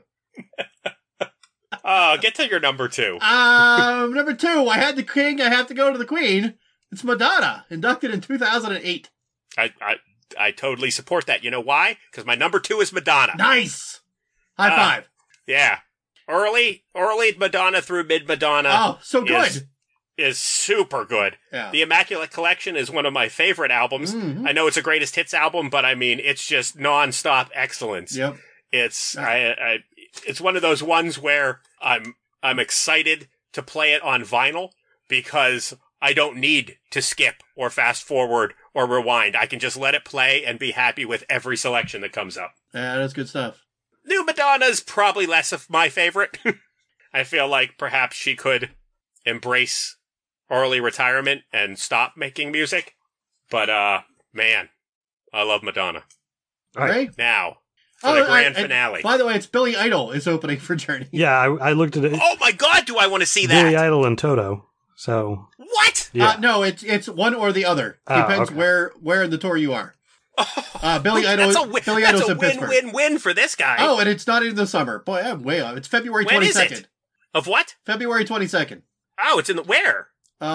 Get to your number 2. Number 2, I had the king, I have to go to the queen. It's Madonna, inducted in 2008. I totally support that. You know why? Because my number 2 is Madonna. Nice! High five. Yeah. Early Madonna through mid Madonna. Oh, so good. Is super good. Yeah. The Immaculate Collection is one of my favorite albums. Mm-hmm. I know it's a greatest hits album, but it's just nonstop excellence. Yep. It's it's one of those ones where I'm excited to play it on vinyl because I don't need to skip or fast forward or rewind. I can just let it play and be happy with every selection that comes up. Yeah, that's good stuff. New Madonna's probably less of my favorite. I feel like perhaps she could embrace early retirement and stop making music. But, man, I love Madonna. All right. Now, for the grand finale. By the way, it's Billy Idol is opening for Journey. Yeah, I looked at it. Oh my God, do I want to see that? Billy Idol and Toto. So what? Yeah. No, it's one or the other. Depends where in the tour you are. Billy Idol. Billy Idol's in Pittsburgh. Win-win-win for this guy. Oh, and it's not in the summer. Boy, I'm way off. It's February 22nd. When is it? Of what? February 22nd. Oh, it's in the where?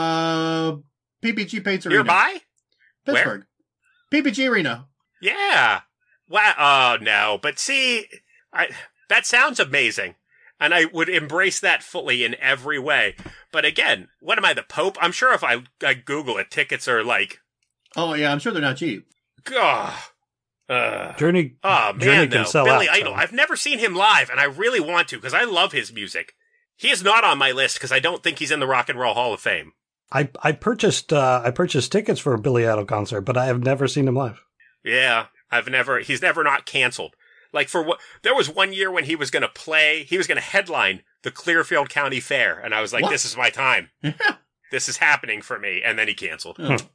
PPG Paints Arena. Nearby? Pittsburgh. Where? PPG Arena. Yeah. Wow. Oh no, but see, that sounds amazing. And I would embrace that fully in every way. But again, what am I, the Pope? I'm sure if I Google it, tickets are like... Oh, yeah, I'm sure they're not cheap. God. Journey can sell Billy out, Idol. so. I've never seen him live, and I really want to, because I love his music. He is not on my list, because I don't think he's in the Rock and Roll Hall of Fame. I purchased tickets for a Billy Idol concert, but I have never seen him live. Yeah, he's never not canceled. Like there was one year when he was going to headline the Clearfield County Fair. And I was like, This is my time. This is happening for me. And then he canceled.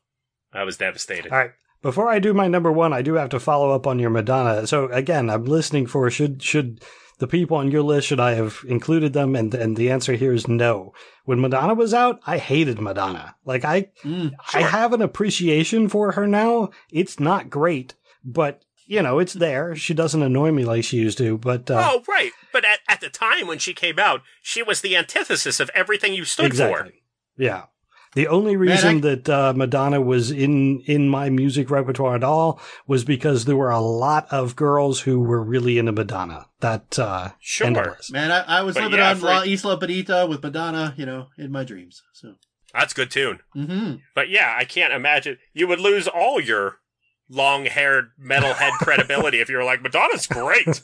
I was devastated. All right. Before I do my number one, I do have to follow up on your Madonna. So again, I'm listening for should the people on your list, should I have included them? And the answer here is no. When Madonna was out, I hated Madonna. Like I have an appreciation for her now. It's not great, but it's there. She doesn't annoy me like she used to, but... oh, right. But at the time when she came out, she was the antithesis of everything you stood for. Yeah. The only reason that Madonna was in my music repertoire at all was because there were a lot of girls who were really into Madonna. That, sure. Man, I was living on La Isla Bonita with Madonna, in my dreams. So that's a good tune. Mm-hmm. But yeah, I can't imagine. You would lose all your long-haired metalhead credibility if you were like, Madonna's great.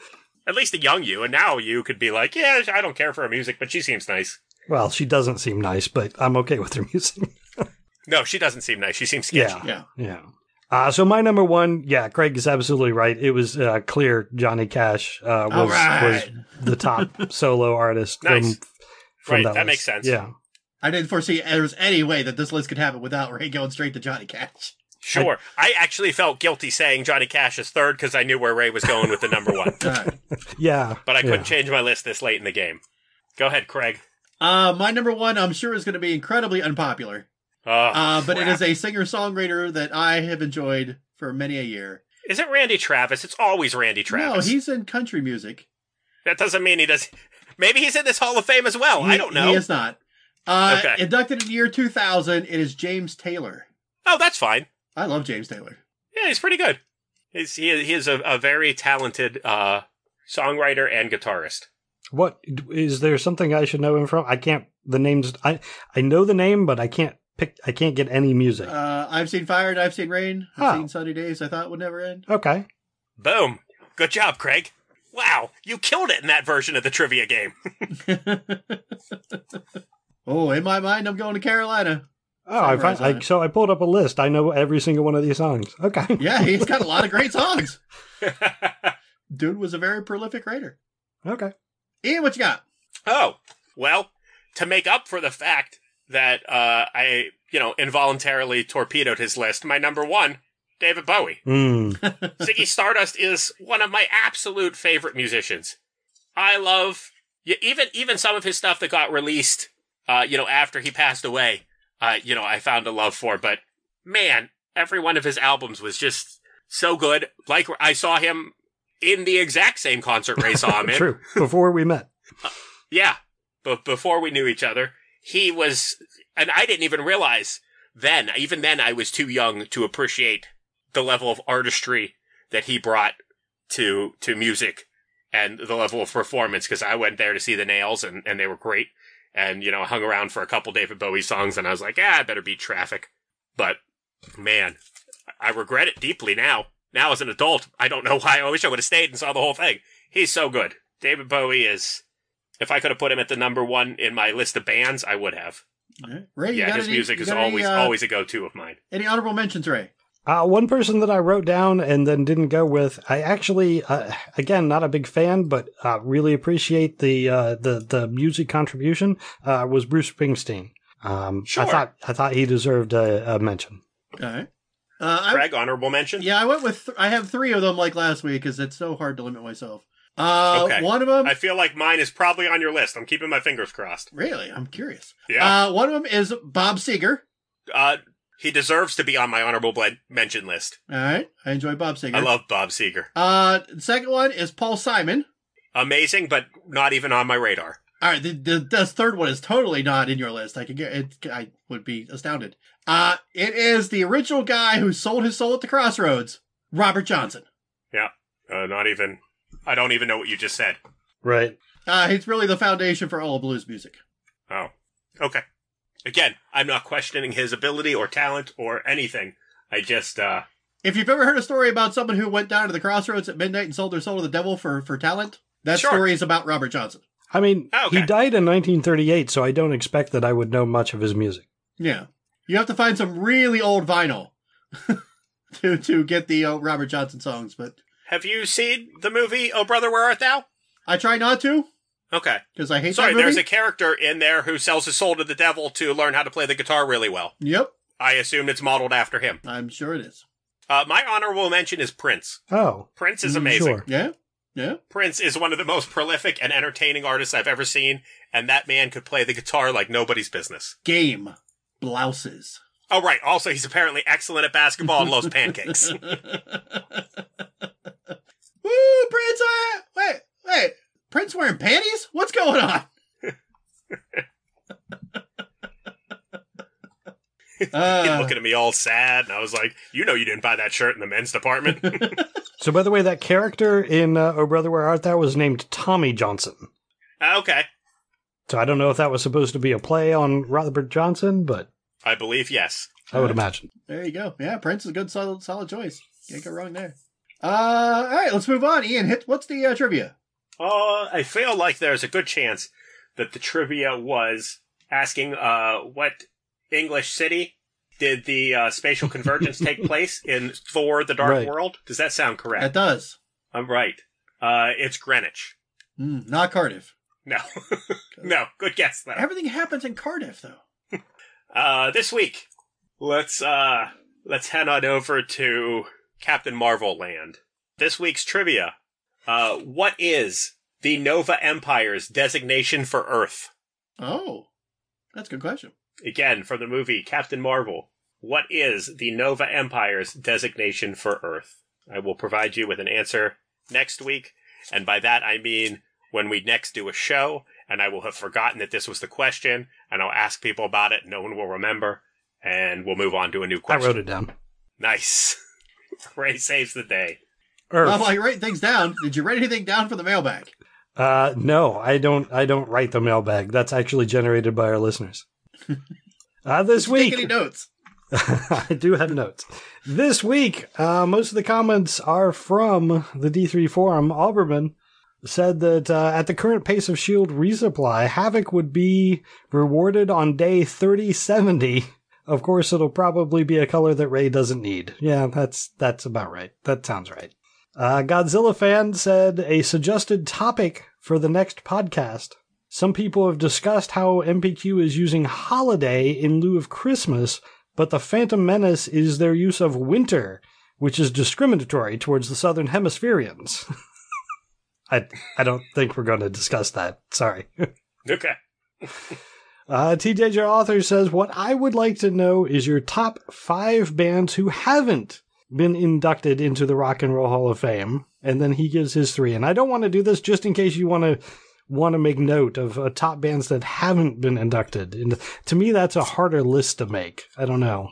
At least a young you, and now you could be like, yeah, I don't care for her music, but she seems nice. Well, she doesn't seem nice, but I'm okay with her music. No, she doesn't seem nice. She seems sketchy. Yeah. So my number one, Craig is absolutely right. It was clear Johnny Cash was the top solo artist. Nice. From that list. Makes sense. Yeah. I didn't foresee there was any way that this list could happen without Ray going straight to Johnny Cash. Sure. I actually felt guilty saying Johnny Cash is third because I knew where Ray was going with the number one. Right. Yeah. But I couldn't change my list this late in the game. Go ahead, Craig. My number one, I'm sure, is going to be incredibly unpopular. But it is a singer-songwriter that I have enjoyed for many a year. Is it Randy Travis? It's always Randy Travis. No, he's in country music. That doesn't mean he does. Maybe he's in this Hall of Fame as well. I don't know. He is not. Okay. Inducted in the year 2000, it is James Taylor. Oh, that's fine. I love James Taylor. Yeah, he's pretty good. He is a very talented songwriter and guitarist. What is there something I should know him from? I can't. The names. I know the name, but I can't get any music. I've seen Fire and I've seen Rain. I've seen Sunny Days. I thought would never end. Okay. Boom. Good job, Craig. Wow, you killed it in that version of the trivia game. Oh, in my mind, I'm going to Carolina. Oh, so I pulled up a list. I know every single one of these songs. Okay. Yeah, he's got a lot of great songs. Dude was a very prolific writer. Okay. Ian, what you got? Oh, well, to make up for the fact that I, involuntarily torpedoed his list, my number one, David Bowie. Ziggy Stardust is one of my absolute favorite musicians. I love even some of his stuff that got released, after he passed away. I found a love for, but man, every one of his albums was just so good. Like I saw him in the exact same concert Ray saw him in. True. Before we met. Yeah. But before we knew each other, he was, and I didn't even realize then, even then I was too young to appreciate the level of artistry that he brought to music and the level of performance, because I went there to see the Nails and they were great. And, hung around for a couple David Bowie songs and I was like, I better beat Traffic. But man, I regret it deeply now. Now as an adult, I don't know why. I wish I would have stayed and saw the whole thing. He's so good. David Bowie is, if I could have put him at the number one in my list of bands, I would have. Right. Ray, his music is always a go-to of mine. Any honorable mentions, Ray? One person that I wrote down and then didn't go with, I actually, again, not a big fan, but really appreciate the music contribution, was Bruce Springsteen. Sure. I thought he deserved a mention. All right. Craig, honorable mention? Yeah, I went with, I have three of them like last week because it's so hard to limit myself. Okay. One of them, I feel like mine is probably on your list. I'm keeping my fingers crossed. Really? I'm curious. Yeah. One of them is Bob Seger. He deserves to be on my honorable mention list. All right. I enjoy Bob Seger. I love Bob Seger. The second one is Paul Simon. Amazing, but not even on my radar. All right. The third one is totally not in your list. I would be astounded. It is the original guy who sold his soul at the Crossroads, Robert Johnson. Yeah. Not even. I don't even know what you just said. Right. He's really the foundation for all blues music. Oh. Okay. Again, I'm not questioning his ability or talent or anything. I just, If you've ever heard a story about someone who went down to the Crossroads at midnight and sold their soul to the devil for talent, that story is about Robert Johnson. I mean, He died in 1938, so I don't expect that I would know much of his music. Yeah. You have to find some really old vinyl to get the Robert Johnson songs, but Have you seen the movie Oh Brother, Where Art Thou? I try not to. Okay. Because I hate Sorry, that movie. there's a character in there who sells his soul to the devil to learn how to play the guitar really well. Yep. I assume it's modeled after him. I'm sure it is. My honorable mention is Prince. Oh. Prince is amazing. Sure. Yeah. Yeah. Prince is one of the most prolific and entertaining artists I've ever seen, and that man could play the guitar like nobody's business. Game. Blouses. Oh, right. Also, he's apparently excellent at basketball and loves pancakes. Woo, Prince! Wait. Prince wearing panties? What's going on? He's looking at me all sad, and I was like, you didn't buy that shirt in the men's department. So, by the way, that character in Oh Brother, Where Art Thou was named Tommy Johnson. Okay. So I don't know if that was supposed to be a play on Robert Johnson, but I believe yes. I would imagine. There you go. Yeah, Prince is a good, solid choice. Can't go wrong there. All right, let's move on. Ian, what's the trivia? I feel like there's a good chance that the trivia was asking what English city did the spatial convergence take place in Thor: The Dark World. Does that sound correct? It does. I'm right. It's Greenwich. Not Cardiff. No. No, good guess, though. Everything happens in Cardiff, though. This week, let's head on over to Captain Marvel land. This week's trivia. What is the Nova Empire's designation for Earth? Oh, that's a good question. Again, from the movie Captain Marvel. What is the Nova Empire's designation for Earth? I will provide you with an answer next week, and by that I mean when we next do a show, and I will have forgotten that this was the question, and I'll ask people about it, no one will remember, and we'll move on to a new question. I wrote it down. Nice. Ray saves the day. Earth. Well, while you write things down, did you write anything down for the mailbag? No, I don't write the mailbag. That's actually generated by our listeners. This week... Take any notes? I do have notes. This week, most of the comments are from the D3 forum. Alberman said that at the current pace of S.H.I.E.L.D. resupply, Havoc would be rewarded on day 3070. Of course, it'll probably be a color that Ray doesn't need. Yeah, that's about right. That sounds right. Godzilla fan said a suggested topic for the next podcast. Some people have discussed how MPQ is using holiday in lieu of Christmas, but the Phantom Menace is their use of winter, which is discriminatory towards the Southern Hemispherians. I don't think we're going to discuss that. Sorry. Okay. TJJ Author says, what I would like to know is your top 5 bands who haven't been inducted into the Rock and Roll Hall of Fame. And then he gives his 3. And I don't want to do this just in case you want to make note of top bands that haven't been inducted. And to me, that's a harder list to make. I don't know.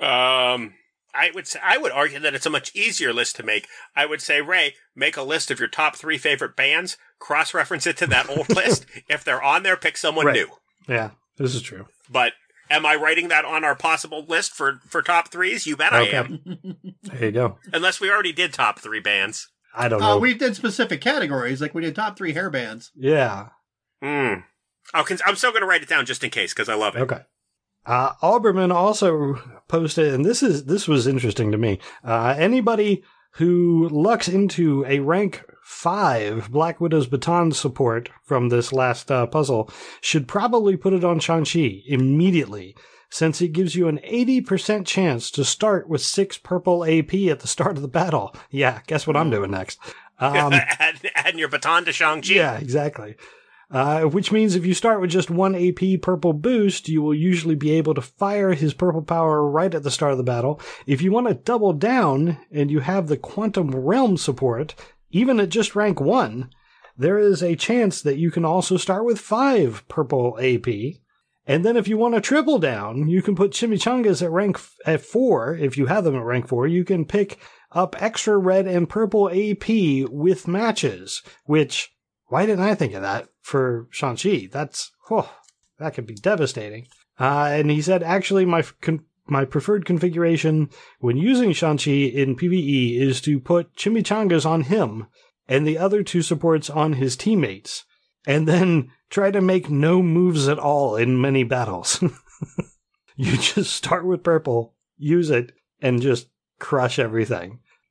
I would argue that it's a much easier list to make. I would say, Ray, make a list of your top 3 favorite bands, cross-reference it to that old list. If they're on there, pick someone new. Yeah, this is true. But am I writing that on our possible list for top 3s? You bet I am. There you go. Unless we already did top 3 bands. I don't know. We did specific categories, like we did top 3 hair bands. Yeah. I'm still going to write it down just in case, because I love it. Okay. Alberman also posted, and this was interesting to me. Anybody who lucks into a rank 5 Black Widow's baton support from this last puzzle should probably put it on Shang-Chi immediately, since it gives you an 80% chance to start with 6 purple AP at the start of the battle. Yeah, guess what I'm doing next? Adding your baton to Shang-Chi. Yeah, exactly. Which means if you start with just 1 AP purple boost, you will usually be able to fire his purple power right at the start of the battle. If you want to double down and you have the Quantum Realm support, even at just rank 1, there is a chance that you can also start with 5 purple AP. And then if you want to triple down, you can put Chimichangas at 4. If you have them at rank 4, you can pick up extra red and purple AP with matches, which... why didn't I think of that for Shang-Chi? That could be devastating. And he said, actually, my preferred configuration when using Shang-Chi in PvE is to put Chimichangas on him and the other 2 supports on his teammates, and then try to make no moves at all in many battles. You just start with purple, use it, and just crush everything.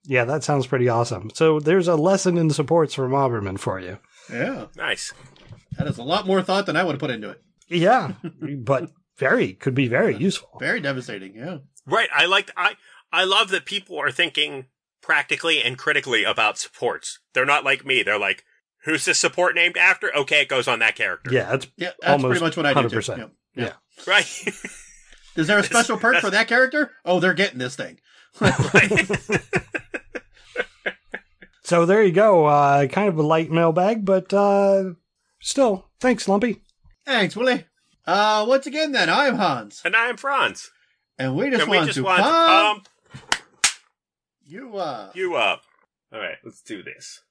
Yeah, that sounds pretty awesome. So there's a lesson in supports from Auberman for you. Yeah. Nice. That is a lot more thought than I would have put into it. Yeah, but could be very useful. Very devastating, yeah. Right. I love that people are thinking practically and critically about supports. They're not like me. They're like, who's this support named after? Okay, it goes on that character. Yeah, that's pretty much what I do, 100%. Too. Yeah. Right. Is there a special perk for that character? Oh, they're getting this thing. So there you go. Kind of a light mailbag, but still, thanks, Lumpy. Thanks, Willie. Once again, then, I'm Hans. And I'm Franz. And we just want to pump you up. You up. All right, let's do this.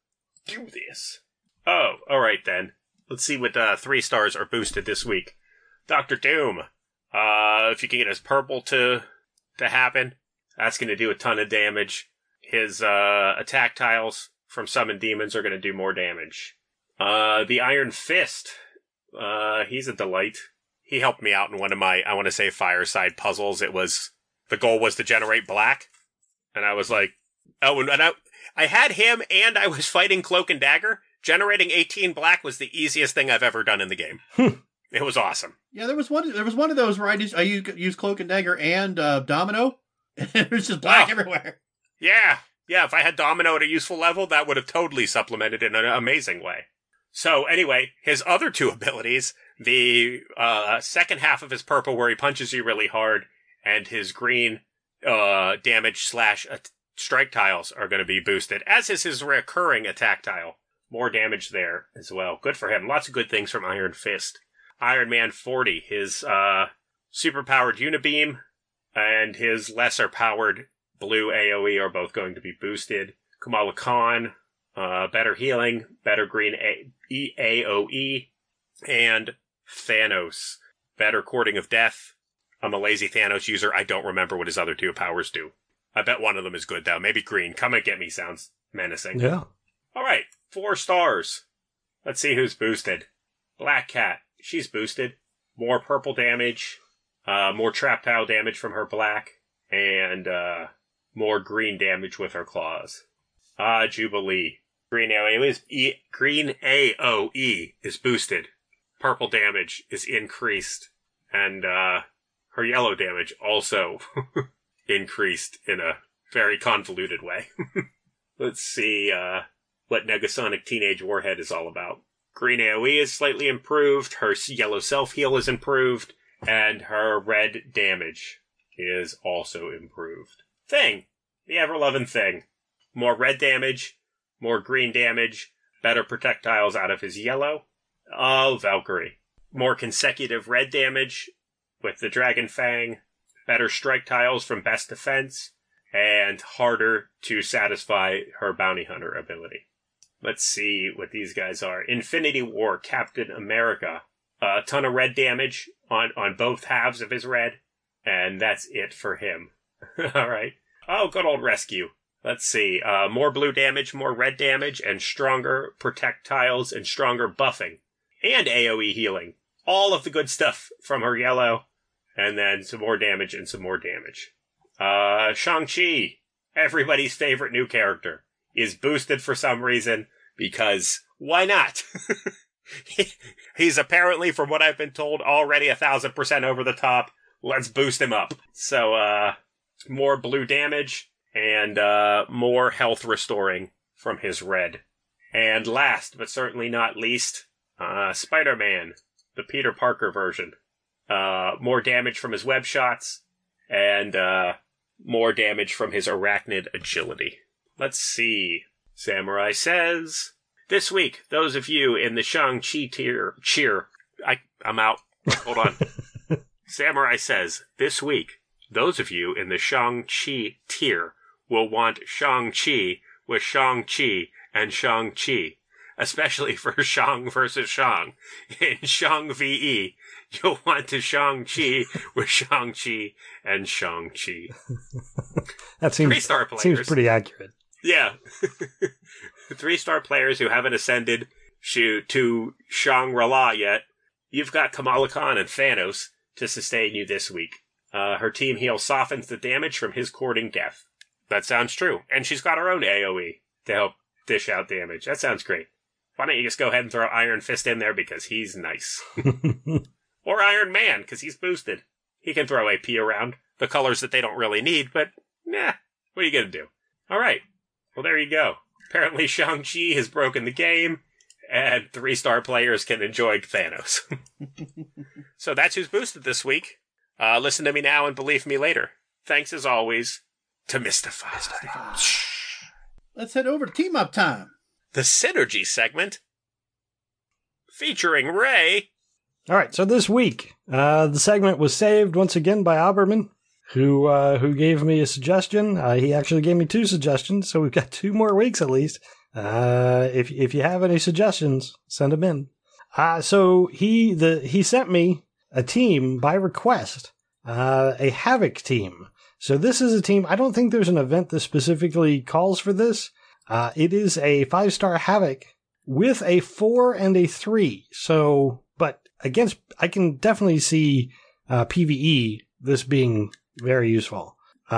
Oh, all right then. Let's see what 3 stars are boosted this week. Dr. Doom. If you can get his purple to happen, that's going to do a ton of damage. His attack tiles from Summon Demons are going to do more damage. The Iron Fist. He's a delight. He helped me out in one of my, I want to say, fireside puzzles. The goal was to generate black. And I was like, oh, and I had him and I was fighting Cloak and Dagger. Generating 18 black was the easiest thing I've ever done in the game. It was awesome. Yeah, there was one of those where I used Cloak and Dagger and Domino. It was just black everywhere. Yeah. Yeah, if I had Domino at a useful level, that would have totally supplemented in an amazing way. So anyway, his other 2 abilities, the second half of his purple where he punches you really hard, and his green damage / strike tiles are going to be boosted, as is his recurring attack tile. More damage there as well. Good for him. Lots of good things from Iron Fist. Iron Man 40, his super-powered Unibeam and his lesser-powered blue AoE are both going to be boosted. Kamala Khan, better healing, better green AoE, and Thanos, better Courting of Death. I'm a lazy Thanos user. I don't remember what his other 2 powers do. I bet one of them is good, though. Maybe green. Come and get me sounds menacing. Yeah. All right, 4 stars. Let's see who's boosted. Black Cat. She's boosted. More purple damage, more trap tile damage from her black, and more green damage with her claws. Jubilee. Green AoE is boosted. Purple damage is increased, and her yellow damage also increased in a very convoluted way. Let's see what Negasonic Teenage Warhead is all about. Green AoE is slightly improved, her yellow self-heal is improved, and her red damage is also improved. Thing. The ever-loving Thing. More red damage, more green damage, better projectiles out of his yellow. Oh, Valkyrie. More consecutive red damage with the Dragon Fang, better strike tiles from Best Defense, and harder to satisfy her Bounty Hunter ability. Let's see what these guys are. Infinity War, Captain America. A ton of red damage on both halves of his red, and that's it for him. All right. Oh, good old rescue. Let's see. More blue damage, more red damage, and stronger projectiles and stronger buffing. And AoE healing. All of the good stuff from her yellow, and then some more damage and some more damage. Shang-Chi, everybody's favorite new character, is boosted for some reason, because why not? He's apparently, from what I've been told, already 1,000% over the top. Let's boost him up. So, more blue damage, and more health restoring from his red. And last, but certainly not least, Spider-Man, the Peter Parker version. More damage from his web shots, and more damage from his arachnid agility. Let's see. Samurai says, this week, those of you in the Shang-Chi cheer. I'm out. Hold on. Samurai says, this week, those of you in the Shang-Chi tier will want Shang-Chi with Shang-Chi and Shang-Chi, especially for Shang versus Shang. In Shang VE, you'll want to Shang-Chi with Shang-Chi and Shang-Chi. That seems 3-star players. Seems pretty accurate. Yeah. 3-star players who haven't ascended to Shang-Rala yet. You've got Kamala Khan and Thanos to sustain you this week. Her team heal softens the damage from his courting death. That sounds true. And she's got her own AoE to help dish out damage. That sounds great. Why don't you just go ahead and throw Iron Fist in there because he's nice. Or Iron Man, because he's boosted. He can throw AP around. The colors that they don't really need, but, nah, what are you going to do? All right. Well, there you go. Apparently Shang-Chi has broken the game, and 3-star players can enjoy Thanos. So that's who's boosted this week. Listen to me now and believe me later. Thanks, as always, to Mystify. Let's head over to Team Up Time. The Synergy segment, featuring Ray. All right, so this week, the segment was saved once again by Oberman, who gave me a suggestion. He actually gave me 2 suggestions, so we've got 2 more weeks at least. If you have any suggestions, send them in. So he sent me a team by request, a Havoc team. So this is a team, I don't think there's an event that specifically calls for this. It is a 5-star Havoc with a 4 and a 3. So, but against, I can definitely see PvE this being very useful.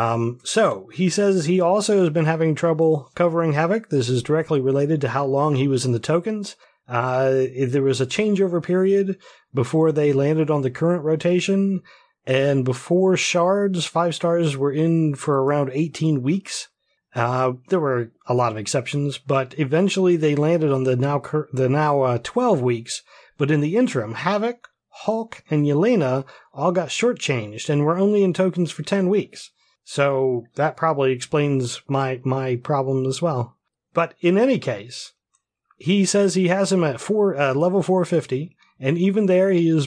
So he says he also has been having trouble covering Havoc. This is directly related to how long he was in the tokens. There was a changeover period before they landed on the current rotation, and before shards, 5-stars were in for around 18 weeks. There were a lot of exceptions, but eventually they landed on the now 12 weeks. But in the interim, Havoc, Hulk, and Yelena all got shortchanged and were only in tokens for 10 weeks. So that probably explains my problem as well. But in any case, he says he has him at level 450, and even there he is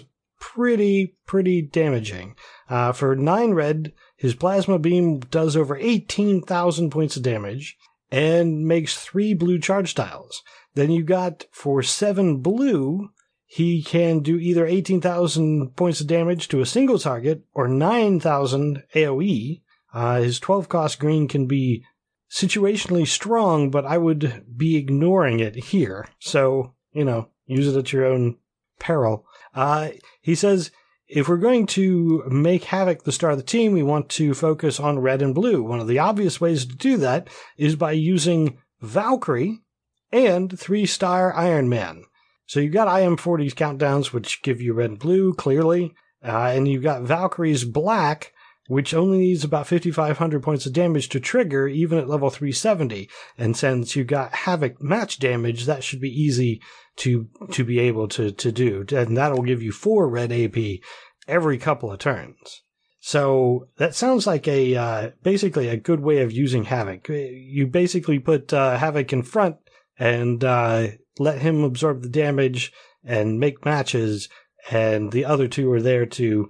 pretty damaging. For 9 red, his plasma beam does over 18,000 points of damage and makes 3 blue charge styles. Then you got for 7 blue, he can do either 18,000 points of damage to a single target or 9,000 AoE. His 12 cost green can be situationally strong, but I would be ignoring it here. So, use it at your own peril. He says, if we're going to make Havoc the star of the team, we want to focus on red and blue. One of the obvious ways to do that is by using Valkyrie and 3-star Iron Man. So you've got IM40's countdowns, which give you red and blue, clearly. And you've got Valkyrie's black, which only needs about 5,500 points of damage to trigger, even at level 370. And since you got Havoc match damage, that should be easy to be able to do. And that'll give you 4 red AP every couple of turns. So that sounds like basically a good way of using Havoc. You basically put Havoc in front and let him absorb the damage and make matches, and the other 2 are there to,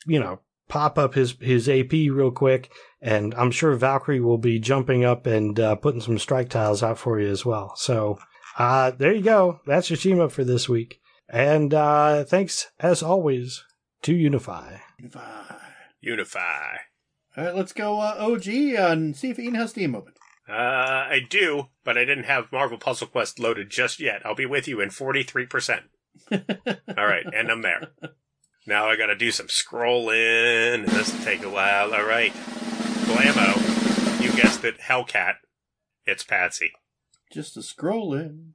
pop up his AP real quick, and I'm sure Valkyrie will be jumping up and putting some strike tiles out for you as well. So there you go. That's your team up for this week. And thanks, as always, to Unify. Unify. All right, let's go OG and see if Ian has Steam open. I do, but I didn't have Marvel Puzzle Quest loaded just yet. I'll be with you in 43%. All right, and I'm there. Now I gotta do some scrolling, and this will take a while. All right. Blammo. You guessed it, Hellcat. It's Patsy. Just a scrolling.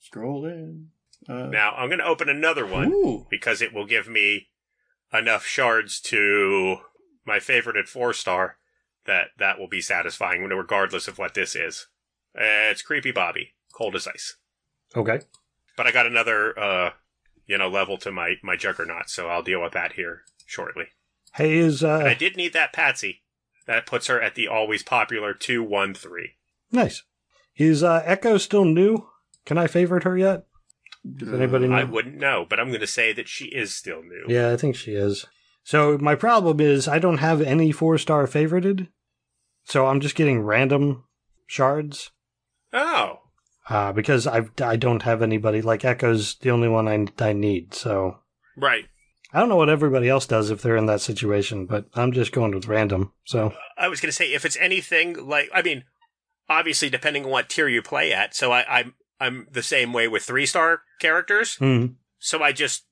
Now, I'm gonna open another one, because it will give me enough shards to my favorite at 4-star that will be satisfying, regardless of what this is. It's Creepy Bobby. Cold as ice. Okay. But I got another, level to my Juggernaut, so I'll deal with that here shortly. Hey, I did need that Patsy. That puts her at the always popular 213. Nice. Is Echo still new? Can I favorite her yet? Does anybody know? I wouldn't know, but I'm going to say that she is still new. Yeah, I think she is. So my problem is I don't have any 4-star favorited, so I'm just getting random shards. Oh. Because I don't have anybody. Like, Echo's the only one I need, so... Right. I don't know what everybody else does if they're in that situation, but I'm just going with random, so... I was going to say, if it's anything like... obviously, depending on what tier you play at, so I'm the same way with 3-star characters. Mm-hmm. So I just,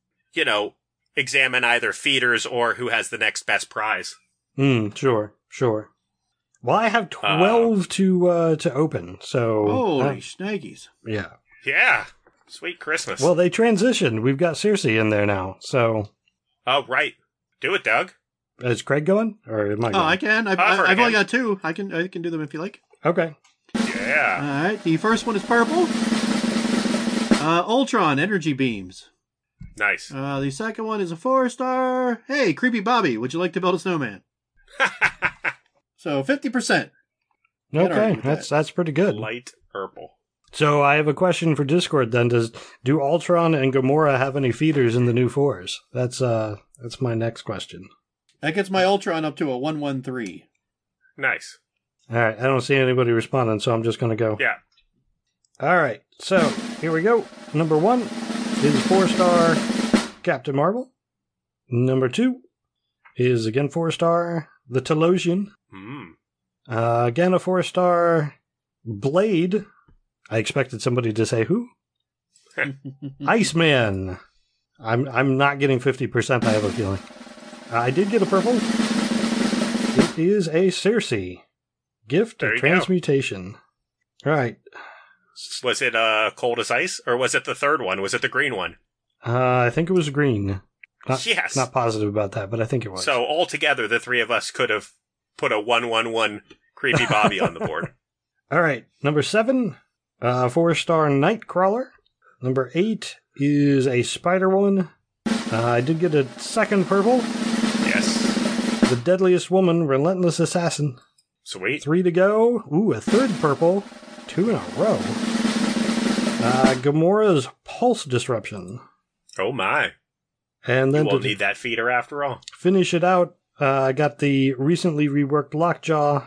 examine either feeders or who has the next best prize. Sure. Well, I have 12 to open, so... Holy snaggies. Yeah. Yeah. Sweet Christmas. Well, they transitioned. We've got Circe in there now, so... Oh, right. Do it, Doug. Is Craig going? Or am I going? Oh, I can. I've only got 2. I can do them if you like. Okay. Yeah. All right. The first one is purple. Ultron Energy Beams. Nice. The second one is a 4-star. Hey, Creepy Bobby, would you like to build a snowman? So 50%. Okay, that's pretty good. Light purple. So I have a question for Discord then. Do Ultron and Gamora have any feeders in the new 4s? That's my next question. That gets my Ultron up to a 113. Nice. All right, I don't see anybody responding, so I'm just going to go. Yeah. All right, so here we go. Number 1 is 4-star Captain Marvel. Number 2 is again 4-star The Telosian. Again a 4-star Blade. I expected somebody to say who? Iceman. I'm not getting 50%, I have a feeling. I did get a purple. It is a Circe. Gift of Transmutation. All right. Was it Cold as Ice, or was it the third one? Was it the green one? I think it was green. Yes. Not positive about that, but I think it was. So altogether, the three of us could have put a 111 Creepy Bobby on the board. All right. Number 7, 4-star Nightcrawler. Number 8 is a Spider-Woman. I did get a second purple. Yes. The Deadliest Woman, Relentless Assassin. Sweet. 3 to go. Ooh, a third purple. 2 in a row. Gamora's Pulse Disruption. Oh my. And then you won't need that feeder after all. Finish it out, I got the recently reworked Lockjaw.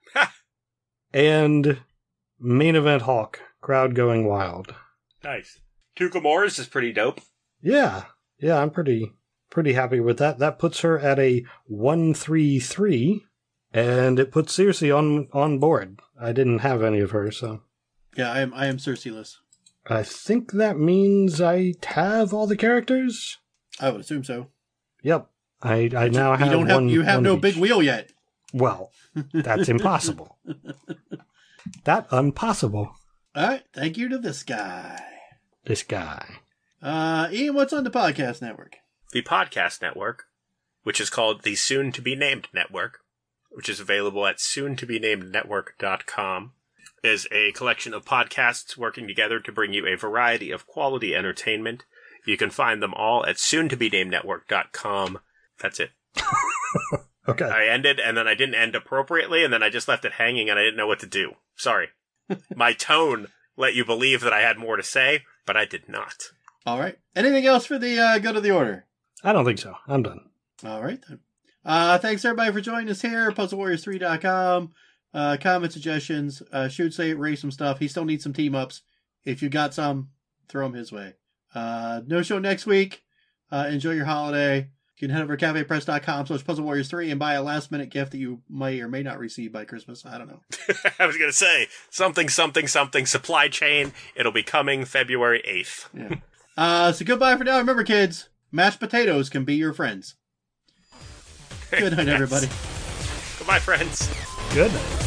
And Main Event Hulk. Crowd going wild. Nice. 2 Gamoras is pretty dope. Yeah, I'm pretty happy with that. That puts her at a 133, and it puts Circe on board. I didn't have any of her, so... Yeah, I am Circe-less. I think that means I have all the characters? I would assume so. Yep. I now have one. You have no big wheel yet. Well, that's impossible. That impossible. All right. Thank you to this guy. This guy. Ian, what's on the podcast network? The podcast network, which is called the Soon to Be Named Network, which is available at soontobenamednetwork.com, is a collection of podcasts working together to bring you a variety of quality entertainment. You can find them all at soontobenamednetwork.com. That's it. Okay. I ended, and then I didn't end appropriately, and then I just left it hanging, and I didn't know what to do. Sorry. My tone let you believe that I had more to say, but I did not. All right. Anything else for the go to the order? I don't think so. I'm done. All right, then. Thanks, everybody, for joining us here. PuzzleWarriors3.com. Comment, suggestions. Shoot, say, raise some stuff. He still needs some team-ups. If you got some, throw them his way. No show next week. Enjoy your holiday. You can head over to cafepress.com/PuzzleWarriors3 and buy a last-minute gift that you may or may not receive by Christmas. I don't know. I was going to say, something, supply chain. It'll be coming February 8th. Yeah. So goodbye for now. Remember, kids, mashed potatoes can be your friends. Good night, everybody. Goodbye, friends. Good night.